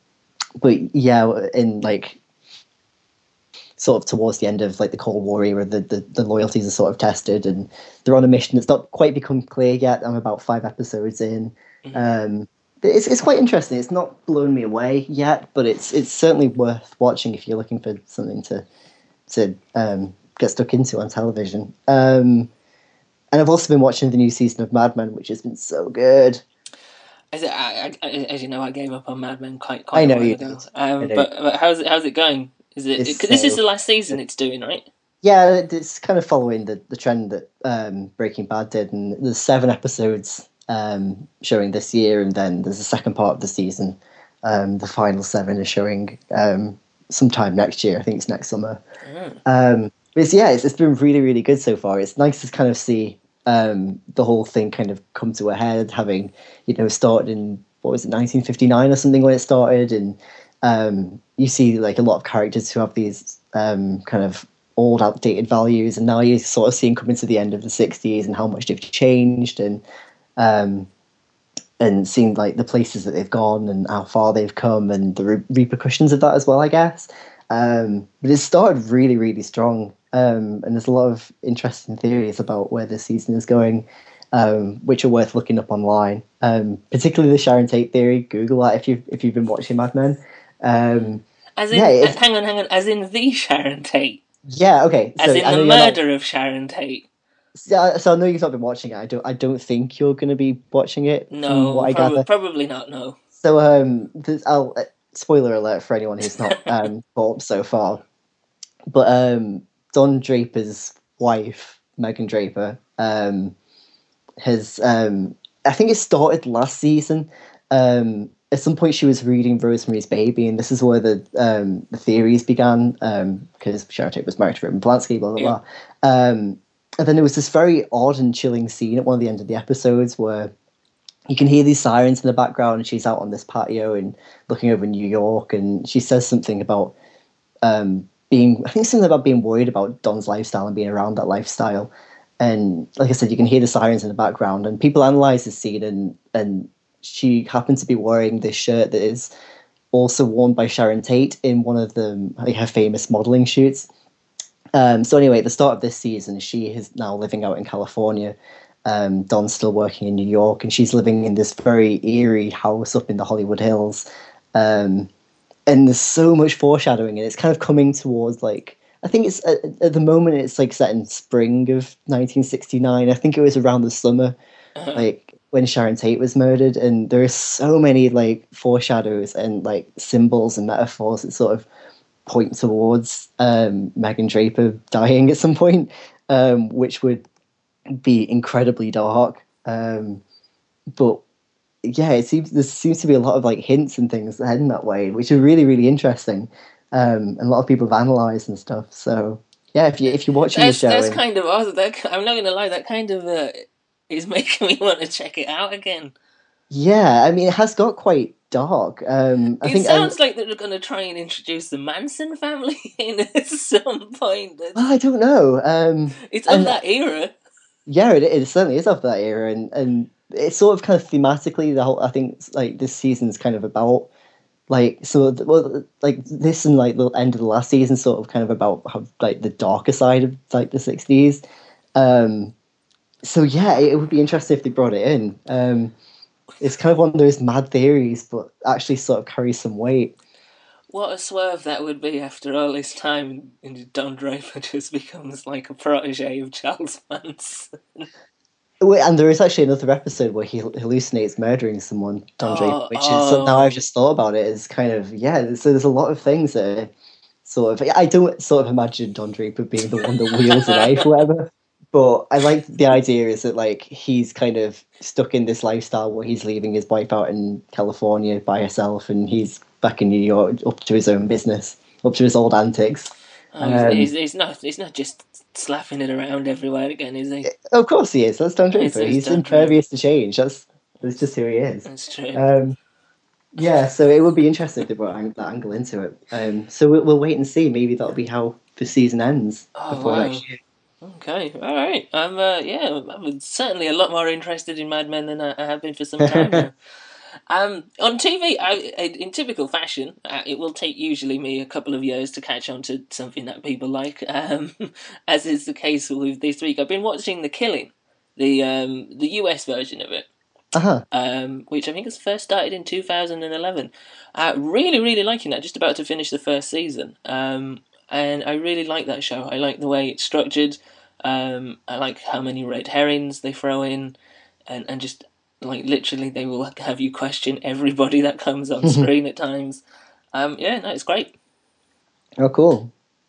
but yeah, in like sort of towards the end of like the Cold War era, the, the, the loyalties are sort of tested, and they're on a mission that's not quite become clear yet. I'm about five episodes in. Mm-hmm. Um, it's it's quite interesting. It's not blown me away yet, but it's it's certainly worth watching if you're looking for something to to um, get stuck into on television. Um, and I've also been watching the new season of Mad Men, which has been so good. As, it, I, I, as you know, I gave up on Mad Men quite quite I a know while you ago. did. I Um, know. but, but how's it how's it going? Is it It's because this is so the last season it's doing, right? yeah, it's kind of following the, the trend that um, Breaking Bad did, and there's seven episodes um, showing this year, and then there's a second part of the season. Um, the final seven is showing um, sometime next year. I think it's next summer. Mm. Um, but it's, yeah, it's, it's been really, really good so far. It's nice to kind of see um, the whole thing kind of come to a head, having you know started in what was it, nineteen fifty-nine or something when it started, and um, you see like a lot of characters who have these um, kind of old, outdated values, and now you sort of see them coming to the end of the sixties and how much they've changed, and um, and seeing like the places that they've gone and how far they've come, and the re- repercussions of that as well, I guess. Um, but it started really, really strong, um, and there's a lot of interesting theories about where this season is going, um, which are worth looking up online. Um, particularly the Sharon Tate theory. Google that if you if you've been watching Mad Men. Um, As in, yeah, it's, hang on, hang on. As in the Sharon Tate. yeah, okay. So As in I know the you're not. murder of Sharon Tate. So, so I know you've not been watching it. I don't. I don't think you're going to be watching it, from No, what I prob- gather. probably not. No. So, um, there's, I'll uh, spoiler alert for anyone who's not um caught up so far. But um, Don Draper's wife, Megan Draper, um, has um, I think it started last season. Um, at some point, she was reading Rosemary's Baby, and this is where the um, the theories began. Because um, Sharon Tate was married to Roman Polanski, blah blah Yeah. blah. Um, and then there was this very odd and chilling scene at one of the end of the episodes where you can hear these sirens in the background, and she's out on this patio and looking over New York, and she says something about um, being, I think something about being worried about Don's lifestyle and being around that lifestyle. And like I said, you can hear the sirens in the background, and people analyze the scene, and and she happened to be wearing this shirt that is also worn by Sharon Tate in one of the like, her famous modeling shoots. Um, so anyway, at the start of this season, she is now living out in California. Um, Don's still working in New York, and she's living in this very eerie house up in the Hollywood Hills. Um, and there's so much foreshadowing, and it's kind of coming towards like I think it's at, at the moment it's like set in spring of nineteen sixty-nine. I think it was around the summer, Uh-huh. like when Sharon Tate was murdered, and there are so many like foreshadows and like symbols and metaphors that sort of point towards um, Megan Draper dying at some point, um, which would be incredibly dark. Um, but yeah, it seems there seems to be a lot of like hints and things heading that way, which are really really interesting. Um, and a lot of people have analysed and stuff. So yeah, if you if you're watching the That's show, that's and kind of awesome. That, I'm not gonna lie, that kind of uh, is making me want to check it out again. yeah, I mean it has got quite dark. Um, I It think I sounds like they're gonna try and introduce the Manson family in at some point. well, It's, I don't know. Um, it's of and that era. yeah, it, it certainly is of that era, and and it's sort of kind of thematically the whole. I think like this season's kind of about like so well like this and like the end of the last season sort of kind of about how like the darker side of like the sixties. Um, so yeah, it, it would be interesting if they brought it in. Um, it's kind of one of those mad theories, but actually sort of carries some weight. What a swerve that would be after all this time, and Don Draper just becomes like a protege of Charles Manson. Wait, and there is actually another episode where he hallucinates murdering someone, Don Draper, Oh, which is so now I've oh, just thought about it. Is kind of yeah. So there's a lot of things that are sort of I don't sort of imagine Don Draper being the one that wields a knife or whatever. But I like the idea is that like he's kind of stuck in this lifestyle where he's leaving his wife out in California by herself, and he's back in New York up to his own business, up to his old antics. oh he's, Um, he's, he's not he's not just slapping it around everywhere again, is he? of course he is. That's Don It's, Draper. it's He's Don Draper. impervious to change. That's that's just who he is. That's true. Um, yeah, so it would be interesting if they brought ang- that angle into it. Um, so we'll, we'll wait and see. Maybe that'll be how the season ends Oh before wow. next year. Okay, all right. I'm uh, yeah, I'm certainly a lot more interested in Mad Men than I, I have been for some time now. Um, on T V, I, in typical fashion, uh, it will take usually me a couple of years to catch on to something that people like. Um, as is the case with this week, I've been watching The Killing, the um, the U S version of it, Uh huh. um, which I think has first started in two thousand eleven. Uh, really, really liking that. Just about to finish the first season, um, and I really like that show. I like the way it's structured. Um, I like how many red herrings they throw in, and, and just like literally they will have you question everybody that comes on screen at times. Um, yeah, no, it's great. Oh, cool.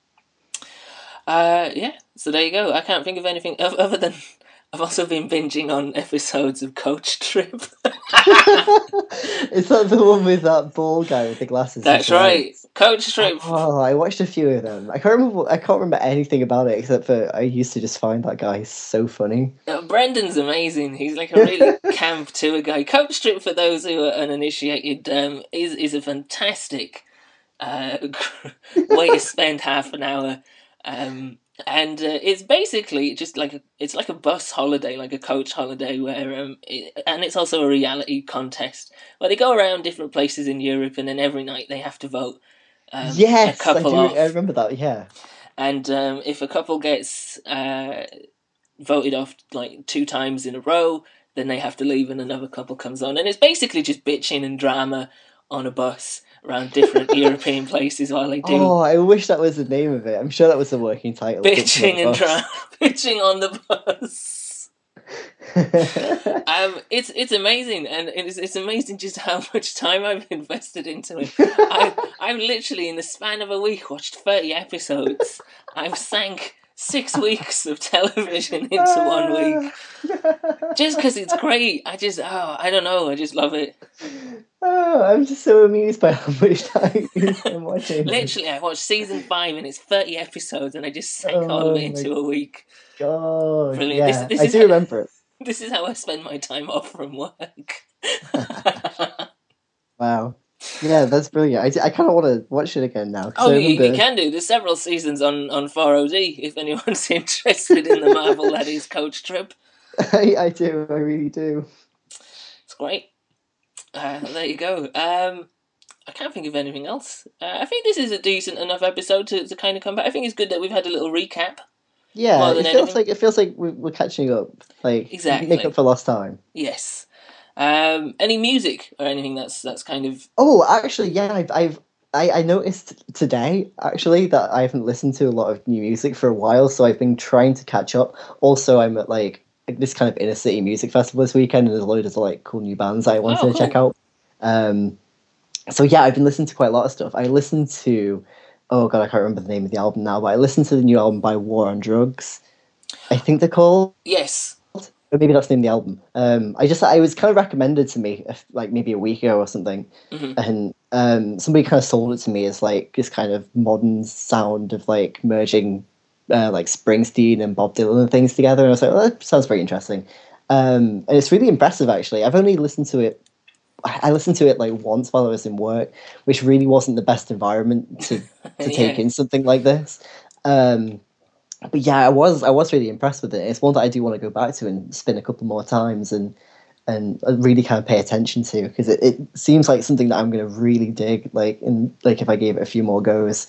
Uh, yeah, so there you go. I can't think of anything other than I've also been binging on episodes of Coach Trip. Is that the one with that bald guy with the glasses? That's right, Coach Trip. Oh, I watched a few of them. I can't remember. I can't remember anything about it except for I used to just find that guy so funny. Uh, Brendan's amazing. He's like a really camp tour guy. Coach Trip, for those who are uninitiated, um, is is a fantastic uh, way to spend half an hour. Um, and uh, it's basically just like a, it's like a bus holiday, like a coach holiday, where um, it, and it's also a reality contest where they go around different places in Europe, and then every night they have to vote. Um, Yes, a couple I do. off. I remember that. Yeah. And um, if a couple gets uh, voted off like two times in a row, then they have to leave and another couple comes on. And it's basically just bitching and drama on a bus around different European places while they do. Oh, I wish that was the name of it. I'm sure that was the working title. Bitching and drama. Bitching on the bus. um, it's it's amazing, and it's it's amazing just how much time I've invested into it. I've I've literally in the span of a week watched thirty episodes. I've sank six weeks of television into one week just because it's great. I just oh I don't know. I just love it. Oh, I'm just so amused by how much time I'm watching. Literally, I watched season five and it's thirty episodes, and I just sank Oh all of it my into a week. God, Brilliant. yeah, This- this I is do how- remember it. This is how I spend my time off from work. Wow. Yeah, that's brilliant. I, I kind of want to watch it again now. 'cause Oh, I you, you remember- can do. There's several seasons on, on four O D if anyone's interested in the Marvel that is Coach Trip. I, I do, I really do. It's great. Uh, there you go. Um, I can't think of anything else. Uh, I think this is a decent enough episode to, to kind of come back. I think it's good that we've had a little recap. Yeah, More it than feels anything. like it feels like we're, we're catching up. Like Exactly. make up for lost time. Yes. Um, any music or anything that's that's kind of Oh, actually, yeah, I've, I've I, I noticed today actually that I haven't listened to a lot of new music for a while, so I've been trying to catch up. Also, I'm at like this kind of inner city music festival this weekend, and there's a load of like cool new bands I wanted Oh, to check cool. out. Um, so yeah, I've been listening to quite a lot of stuff. I listened to oh god, I can't remember the name of the album now, but I listened to the new album by War on Drugs. I think they're called. yes. or maybe that's the name of the album. Um, I just it was kind of recommended to me if, like maybe a week ago or something, Hmm. and um, somebody kind of sold it to me as like this kind of modern sound of like merging uh, like Springsteen and Bob Dylan and things together, and I was like, well, that sounds very interesting. Um, and it's really impressive actually. I've only listened to it. I I listened to it like once while I was in work, which really wasn't the best environment to to take Yeah. in something like this. Um, but yeah, I was I was really impressed with it. It's one that I do want to go back to and spin a couple more times and and really kind of pay attention to because it, it seems like something that I'm going to really dig. Like in like if I gave it a few more goes.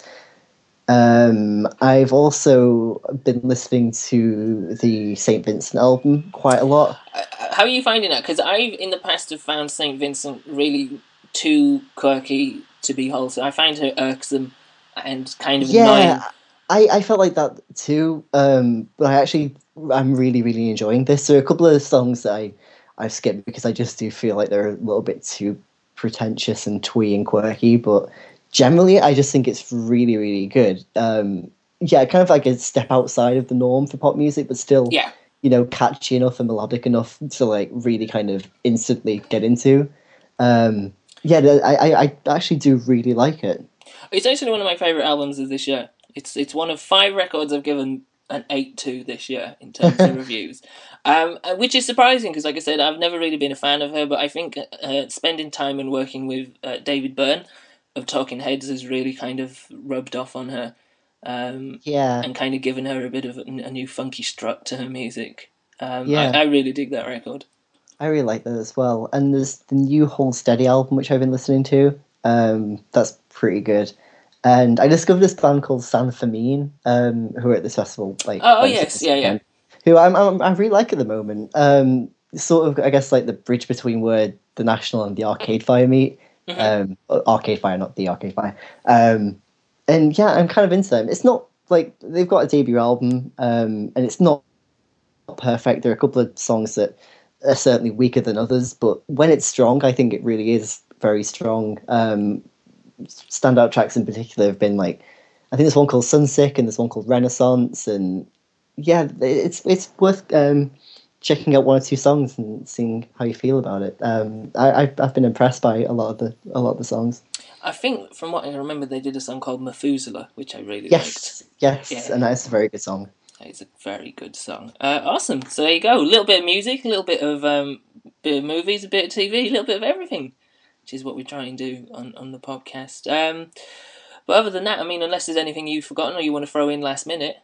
Um, I've also been listening to the Saint Vincent album quite a lot. Uh, How are you finding that? Because I've in the past have found Saint Vincent really too quirky to be wholesome. I find her irksome and kind of Yeah, annoying. I, I felt like that too. Um, but I actually I'm really really enjoying this. There are a couple of songs that I I've skipped because I just do feel like they're a little bit too pretentious and twee and quirky. But generally, I just think it's really really good. Um, yeah, kind of like a step outside of the norm for pop music, but still, Yeah, you know, catchy enough and melodic enough to like really kind of instantly get into. Um, yeah, I, I I actually do really like it. it's actually one of my favourite albums of this year. It's it's one of five records I've given an eight to this year in terms of reviews, um, uh, which is surprising because, like I said, I've never really been a fan of her. But I think uh, spending time and working with uh, David Byrne of Talking Heads has really kind of rubbed off on her, um, Yeah, and kind of given her a bit of a, a new funky strut to her music. Um, I, yeah. I really dig that record. I really like that as well. And there's the new Hold Steady album, which I've been listening to. Um, that's pretty good. And I discovered this band called San Fermin, um, who are at this festival like Oh, oh Wednesday yes, this yeah, yeah. weekend, who I'm, I'm I really like at the moment. Um, sort of, I guess, like the bridge between where the National and the Arcade Fire meet. Hmm. Um, Arcade Fire, not the Arcade Fire. Um, and yeah, I'm kind of into them. It's not like they've got a debut album, um, and it's not perfect. There are a couple of songs that are certainly weaker than others, but when it's strong, I think it really is very strong. Um, standout tracks in particular have been like, I think there's one called Sunsick and there's one called Renaissance, and yeah, it's it's worth um, checking out one or two songs and seeing how you feel about it. Um, I, I've I've been impressed by a lot of the a lot of the songs. I think, from what I remember, they did a song called Methuselah, which I really liked. Yes, yes, and Yeah, that's a very good song. it's a very good song. Uh, awesome. So there you go. A little bit of music, a little bit of um, bit of movies, a bit of T V, a little bit of everything, which is what we try and do on, on the podcast. Um, but other than that, I mean, unless there's anything you've forgotten or you want to throw in last minute.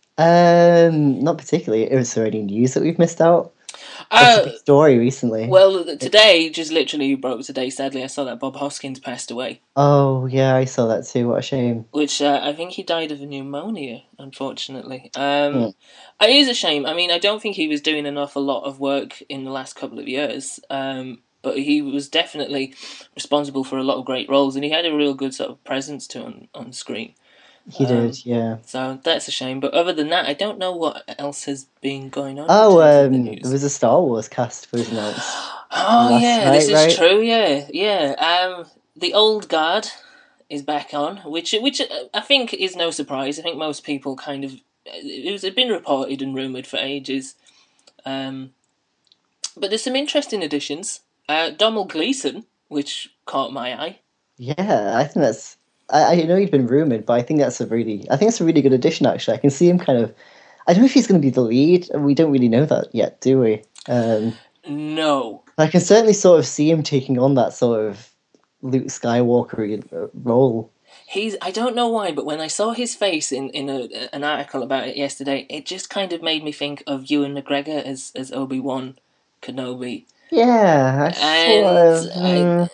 Um, not particularly. Was there any news that we've missed out? What's a Uh, big story recently? well, today, just literally broke today, sadly, I saw that Bob Hoskins passed away, Oh yeah, I saw that too. What a shame. which uh, I think he died of pneumonia, unfortunately. Um, Hmm. it is a shame. I mean, I don't think he was doing an awful lot of work in the last couple of years, um, but he was definitely responsible for a lot of great roles, and he had a real good sort of presence to on, on screen. He Um, did, yeah. so that's a shame. But other than that, I don't know what else has been going on in Oh, terms of the um, there news. was a Star Wars cast was announced Oh last yeah, this night, is right? true. Yeah, yeah. Um, the old guard is back on, which which uh, I think is no surprise. I think most people kind of it was it had been reported and rumored for ages. Um, but there's some interesting additions. Uh, Donald Gleason, which caught my eye. Yeah, I think that's. I, I know he'd been rumored, but I think that's a really. I think it's a really good addition. Actually, I can see him kind of. I don't know if he's going to be the lead. We don't really know that yet, do we? Um, No, I can certainly sort of see him taking on that sort of Luke Skywalker role. he's. I don't know why, but when I saw his face in in a, an article about it yesterday, it just kind of made me think of Ewan McGregor as as Obi Wan Kenobi. Yeah, I sort And of. I, mm,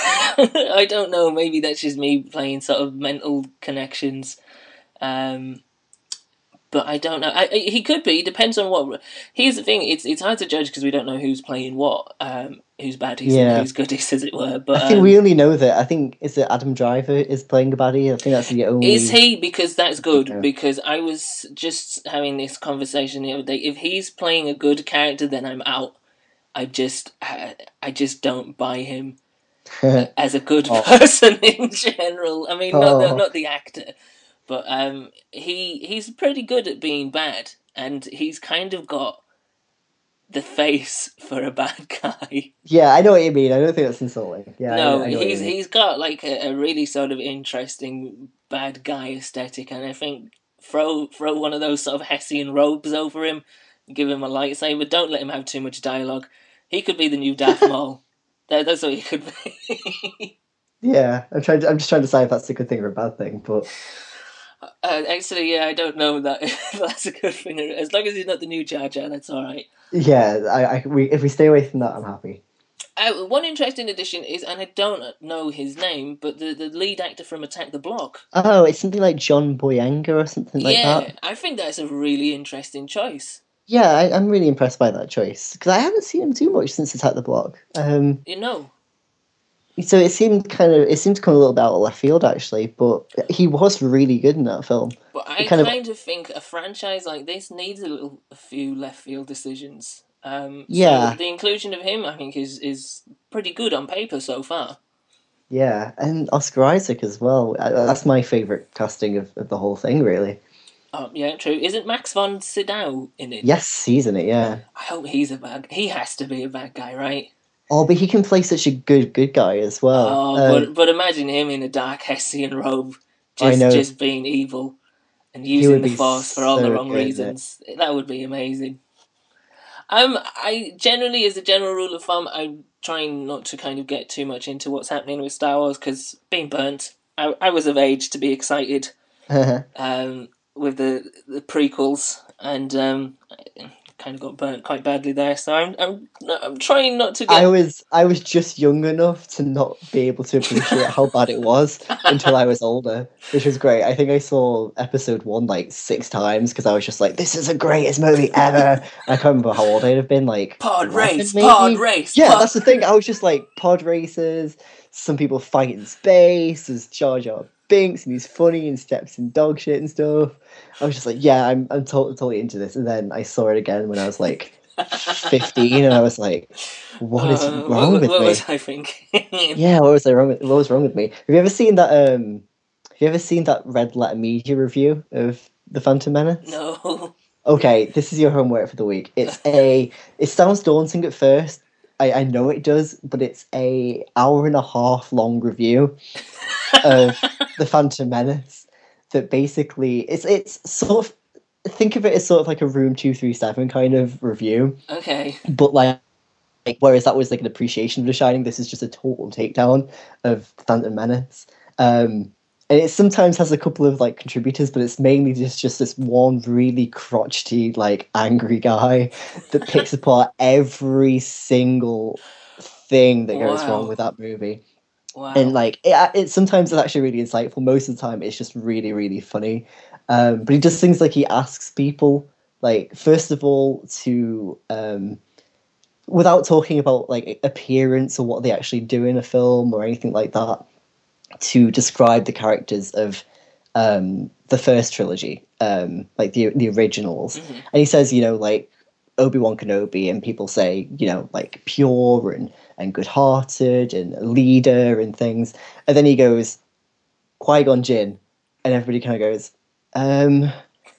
I don't know. Maybe that's just me playing sort of mental connections. Um, but I don't know. I, I- he could be. Depends on what. Here's the thing. It's it's hard to judge because we don't know who's playing what, um, who's baddies and yeah. who's goodies, as it were. I But think um, we only know that. I think is it Adam Driver is playing a baddie. I think that's the is only. he? Because that's good. Yeah. Because I was just having this conversation the other day. If he's playing a good character, then I'm out. I just I, I just don't buy him as a good Oh, person in general. I mean, not the, oh, not the actor, but um, he he's pretty good at being bad, and he's kind of got the face for a bad guy. Yeah, I know what you mean. I don't think that's insulting. Yeah, No, I, I know what he's you mean. he's got like a, a really sort of interesting bad guy aesthetic, and I think throw throw one of those sort of Hessian robes over him, give him a lightsaber. Don't let him have too much dialogue. He could be the new Darth Maul. That, that's what he could be. Yeah, I'm trying. To, I'm just trying to decide if that's a good thing or a bad thing. But Uh, actually, yeah, I don't know that if that's a good thing. As long as he's not the new Jar Jar, that's all right. yeah, I, I we if we stay away from that, I'm happy. Uh, one interesting addition is, and I don't know his name, but the, the lead actor from Attack the Block. Oh, it's something like John Boyega or something like Yeah, that. I think that's a really interesting choice. Yeah, I, I'm really impressed by that choice because I haven't seen him too much since Attack the Block. Um, You know, so it seemed kind of it seemed to come a little bit out of left field actually, but he was really good in that film. but I It kind kind of of think a franchise like this needs a little, a few left field decisions. Um, yeah, so the inclusion of him, I think, is is pretty good on paper so far. yeah, and Oscar Isaac as well. Uh, That's my favorite casting of, of the whole thing, really. Oh, yeah, true. Isn't Max von Sydow in it? Yes, he's in it. Yeah. I hope he's a bad. He has to be a bad guy, right? Oh, but he can play such a good good guy as well. Oh, Um, but but imagine him in a dark Hessian robe, I just know just being evil and he using would the be Force for all the so wrong good in it. reasons. That would be amazing. Um, I generally, as a general rule of thumb, I'm trying not to kind of get too much into what's happening with Star Wars because being burnt, I I was of age to be excited. Um, with the the prequels, and um, I kind of got burnt quite badly there. So I'm I'm I'm trying not to I get. was I was just young enough to not be able to appreciate how bad it was until I was older, which was great. I think I saw episode one like six times because I was just like, "This is the greatest movie ever." I can't remember how old I'd have been, like Pod eleven race, maybe. pod race. Yeah, pod... that's the thing. I was just like pod races. Some people fight in space. There's Jar Jar Binks, and he's funny and steps in dog shit and stuff. I was just like, yeah, I'm I'm totally totally into this. And then I saw it again when I was like fifteen, and I was like, what is Uh, wrong what, with what me? was I thinking? Yeah, what was I wrong with, what was wrong with me? Have you ever seen that um have you ever seen that Red Letter Media review of The Phantom Menace? No. Okay, this is your homework for the week. It's a it sounds daunting at first. I, I know it does, but it's a hour and a half long review of The Phantom Menace that basically it's it's sort of think of it as sort of like a Room two three seven kind of review, Okay. but like, like whereas that was like an appreciation of The Shining, this is just a total takedown of Phantom Menace. Um, and it sometimes has a couple of like contributors, but it's mainly just just this one really crotchety, like angry guy that picks apart every single thing that goes Wow. wrong with that movie. Wow. And like it, it sometimes it's actually really insightful. Most of the time, it's just really really funny. Um, but he does things like he asks people, like first of all, to um, without talking about like appearance or what they actually do in a film or anything like that, to describe the characters of um, the first trilogy, um, like the the originals. Mhm. And he says, you know, like Obi-Wan Kenobi, and people say, you know, like pure and and good-hearted and a leader and things. And then he goes, Qui-Gon Jinn, and everybody kind of goes, um,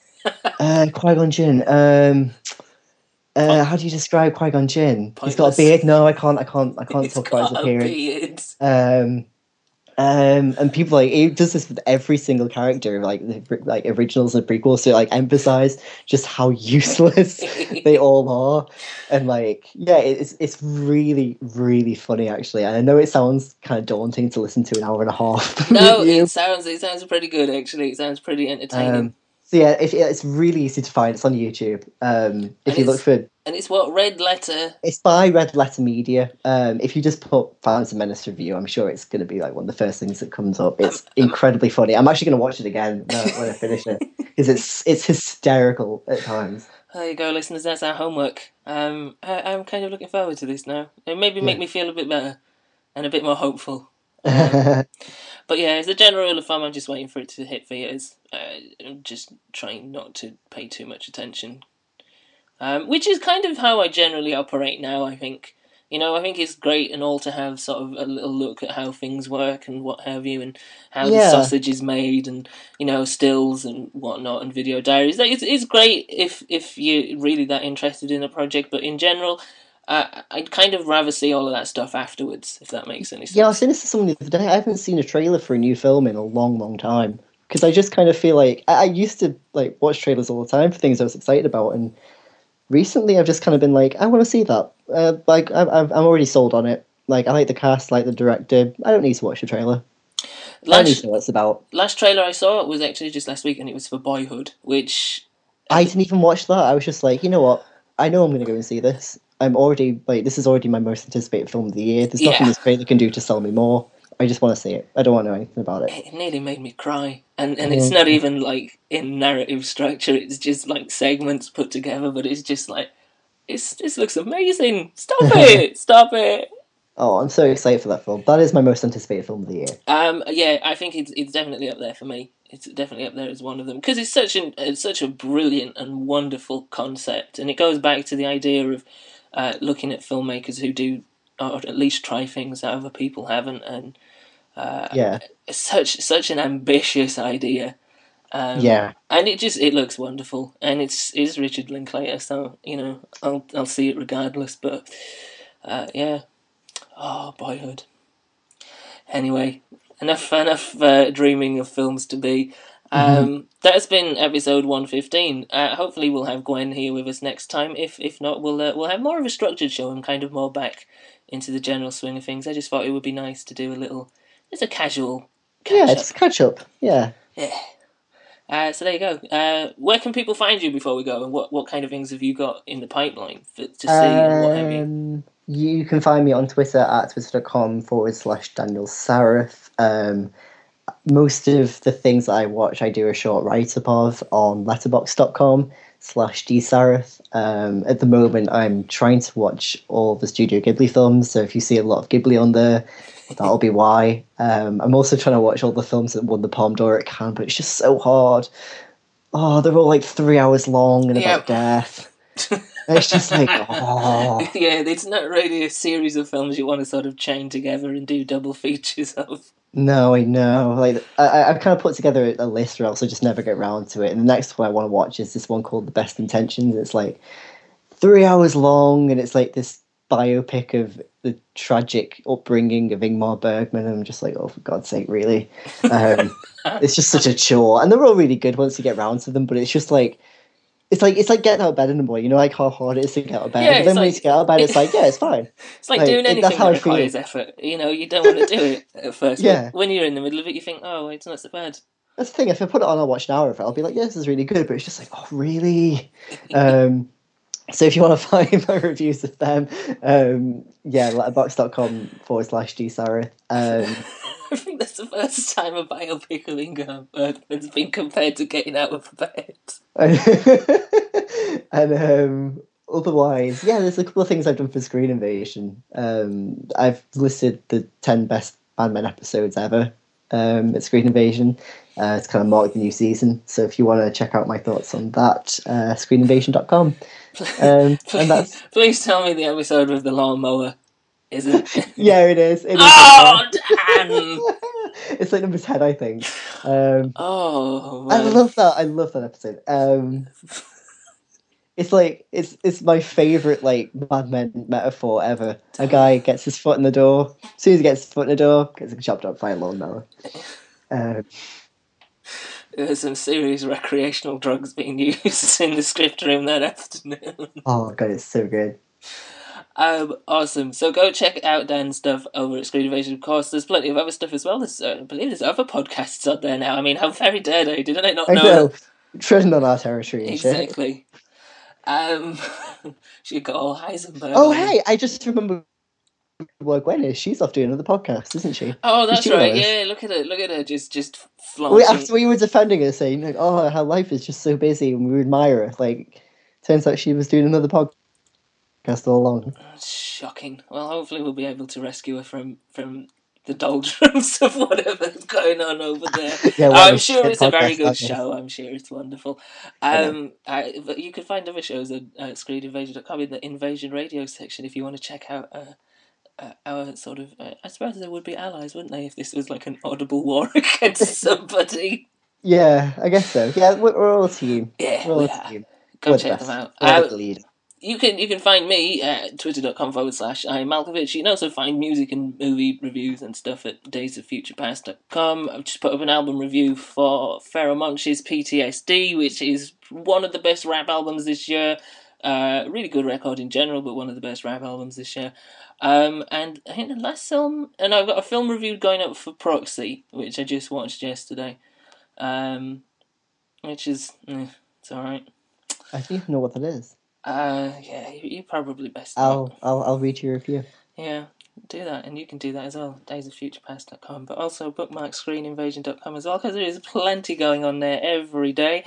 uh, Qui-Gon Jinn, um, uh, how do you describe Qui-Gon Jinn? He's got a Pointless. beard. No, I can't. I can't. I can't He's talk about his got a appearance. beard. Um, um, and people like he does this with every single character, like the like originals and prequels, to like emphasize just how useless they all are. And like, yeah, it's it's really really funny actually. And I know it sounds kind of daunting to listen to an hour and a half. No, review. it sounds it sounds pretty good actually. It sounds pretty entertaining. Um, so yeah, if, it's really easy to find. It's on YouTube. Um, if And you look it's- for, And it's what Red Letter. it's by Red Letter Media. Um, if you just put Phantom Menace review, I'm sure it's going to be like one of the first things that comes up. It's Um, um, incredibly funny. I'm actually going to watch it again when I, when I finish it because it's it's hysterical at times. There you go, listeners. That's our homework. Um, I, I'm kind of looking forward to this now. It maybe make Yeah. me feel a bit better and a bit more hopeful. Um, but yeah, as a general rule of thumb, I'm just waiting for it to hit theatres. Uh, I'm just trying not to pay too much attention. Um, which is kind of how I generally operate now, I think. You know, I think it's great and all to have sort of a little look at how things work and what have you, and how the Yeah. sausage is made, and you know, stills and whatnot, and video diaries. Like, It's it's great if if you're really that interested in a project, but in general, uh, I'd kind of rather see all of that stuff afterwards, if that makes any Yeah, I was sense. saying this to someone the other day. I haven't seen a trailer for a new film in a long, long time because I just kind of feel like I, I used to like watch trailers all the time for things I was excited about, and recently I've just kind of been like, I want to see that. Uh, like I'm, I'm I'm already sold on it. Like I like the cast, like the director. I don't need to watch the trailer. I don't need Last to know what it's about. last trailer I saw was actually just last week, and it was for Boyhood, which I I th- didn't even watch that. I was just like, you know what? I know I'm going to go and see this. I'm already like, this is already my most anticipated film of the year. There's nothing yeah, this trailer can do to sell me more. I just want to see it. I don't want to know anything about it. it nearly made me cry. And and it's not Oh, even like in narrative structure. It's just like segments put together, but it's just like it's this looks amazing. Stop it! Stop it! oh, I'm so excited for that film. That is my most anticipated film of the year. Um, yeah, I think it's it's definitely up there for me. It's definitely up there as one of them because it's such an it's such a brilliant and wonderful concept, and it goes back to the idea of uh, looking at filmmakers who do or at least try things that other people haven't, and uh, Yeah, it's such such an ambitious idea. Um, yeah. and it just it looks wonderful, and it's is Richard Linklater, so you know I'll I'll see it regardless. But uh, yeah, oh, Boyhood. Anyway, enough enough uh, dreaming of films to be. hmm Um, that has been episode one fifteen. Uh, hopefully, we'll have Gwen here with us next time. If if not, we'll uh, we'll have more of a structured show and kind of more back into the general swing of things. I just thought it would be nice to do a little, just a casual Yeah, catch up. just catch up. Yeah. Yeah. Uh, so there you go. Uh, where can people find you before we go, and what, what kind of things have you got in the pipeline for, to see and what have you? Um, you can find me on Twitter at twitter.com forward slash Daniel Sareth. Um, most of the things that I watch, I do a short write up of on letterbox.com slash dsareth. Um, at the moment, I'm trying to watch all the Studio Ghibli films, so if you see a lot of Ghibli on there, that'll be why. Um, I'm also trying to watch all the films that won the Palme d'Or at Cannes, but it's just so hard. Oh, they're all like three hours long and Yeah. about death. It's just like, oh. Yeah, it's not really a series of films you want to sort of chain together and do double features of. No, I know. Like I, I've kind of put together a list, or else I just never get round to it. And the next one I want to watch is this one called The Best Intentions. It's like three hours long, and it's like this biopic of the tragic upbringing of Ingmar Bergman. And I'm just like, oh, for God's sake, really? Um, it's just such a chore, and they're all really good once you get round to them. But it's just like. It's like it's like getting out of bed in the morning. You know, like how hard it is to get out of bed. Yeah, but it's then when like- you get out of bed, it's like, yeah, it's fine. It's like, Like, doing it- anything that's how that I feel. requires effort. You know, you don't want to do it at first. but Yeah. when you're in the middle of it, you think, oh, it's not so bad. That's the thing. If I put it on, I'll watch an hour of it. I'll be like, yeah, this is really good. But it's just like, oh, really? um, so if you want to find my reviews of them, um, yeah, letterbox.com forward slash dsareth. Um, I think that's the first time a biopic of Ingmar Bergman's been compared to Getting Out of Bed. and um, otherwise, yeah, there's a couple of things I've done for Screen Invasion. Um, I've listed the ten best Mad Men episodes ever um, at Screen Invasion. Uh, it's kind of marked the new season. So if you want to check out my thoughts on that, uh, screen invasion dot com. Um, and that's Please tell me the episode with the lawnmower isn't. yeah, it is. It is. Oh, Dan! It's like number ten, I think. Um, Oh, I man. love that. I love that episode. Um, it's like it's it's my favorite like Mad Men metaphor ever. A guy gets his foot in the door. As soon as he gets his foot in the door, gets chopped up by a lawnmower. Um, There's some serious recreational drugs being used in the script room that afternoon. oh god, it's so good. Um, awesome. So go check out Dan's stuff over at Screen Invasion. Of course, there's plenty of other stuff as well. There's, uh, I believe there's other podcasts out there now. I mean, how very dare they? Didn't I not I know? know, treading on our territory and shit. Exactly. Um, she got all Heisenberg. Oh on. hey, I just remembered where Gwen is. She's off doing another podcast, isn't she? Oh, that's She's right. jealous. Yeah, look at her. Look at her. Just, just We, flaunting. after we were defending her, saying like, "Oh, her life is just so busy," and we admire her. Like, turns out she was doing another podcast all along. Shocking. Well, hopefully we'll be able to rescue her from from the doldrums of whatever's going on over there. Yeah, what I'm a sure shit it's a very podcast good that is. show. I'm sure it's wonderful. I know. Um, I, but you can find other shows at, at screen invasion dot com in the Invasion Radio section if you want to check out uh, uh, our sort of. Uh, I suppose there would be allies, wouldn't they, if this was like an audible war against somebody? Yeah, I guess so. Yeah, we're, we're all a team. Yeah, We're all we a are. team. Go We're the check best. them out. We're Uh, like the lead. You can you can find me at twitter.com forward slash I'm Malkovich. You can also find music and movie reviews and stuff at days of future past dot com. I've just put up an album review for Pharoah Monch's P T S D, which is one of the best rap albums this year. Uh, really good record in general, but one of the best rap albums this year. Um, and I think the last film, and I've got a film review going up for Proxy, which I just watched yesterday. Um, which is, eh, it's alright. I don't even know what that is. Uh, yeah, you, you probably best I'll not. I'll I'll read your review. Yeah, do that, and you can do that as well, days of future past dot com, but also bookmark screen invasion dot com as well, because there is plenty going on there every day.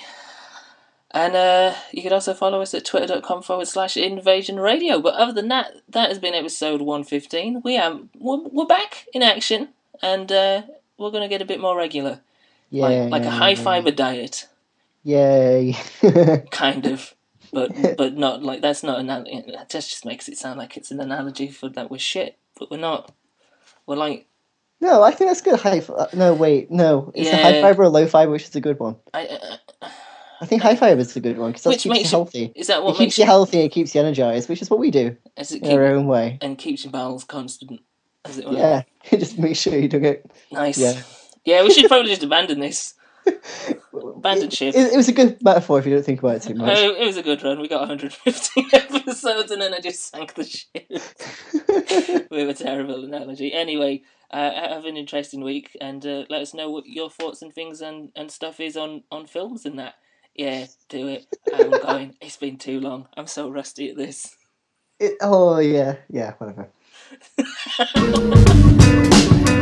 And uh, you can also follow us at twitter.com forward slash invasion radio. But other than that, that has been episode one fifteen. We are, we're, we're back in action, and uh, we're going to get a bit more regular. Yeah, Like, like a high-fibre diet. Yay! Kind of. But but not like that's not an that just makes it sound like it's an analogy for that we're shit, but we're not. We're like No, I think that's good. High. Uh, no, wait, no. It's a Yeah. high fiber or low fiber, which is a good one. I. Uh, I think high fiber is a good one because that Which keeps you makes you- healthy. is that It what keeps makes you you healthy. It keeps you energized, which is what we do as it in our keep, own way. and keeps your bowels constant, as it were. Yeah, just make sure you don't get. Nice. Yeah. Yeah, we should probably just abandon this. Abandon It, ship. it, it was a good metaphor if you don't think about it too much. Oh, it was a good run. We got one hundred fifty episodes, and then I just sank the ship with a terrible analogy. Anyway, uh, have an interesting week, and uh, let us know what your thoughts and things and, and stuff is on, on films and that. Yeah, do it. I'm going. It's been too long. I'm so rusty at this. It, oh yeah, yeah, whatever.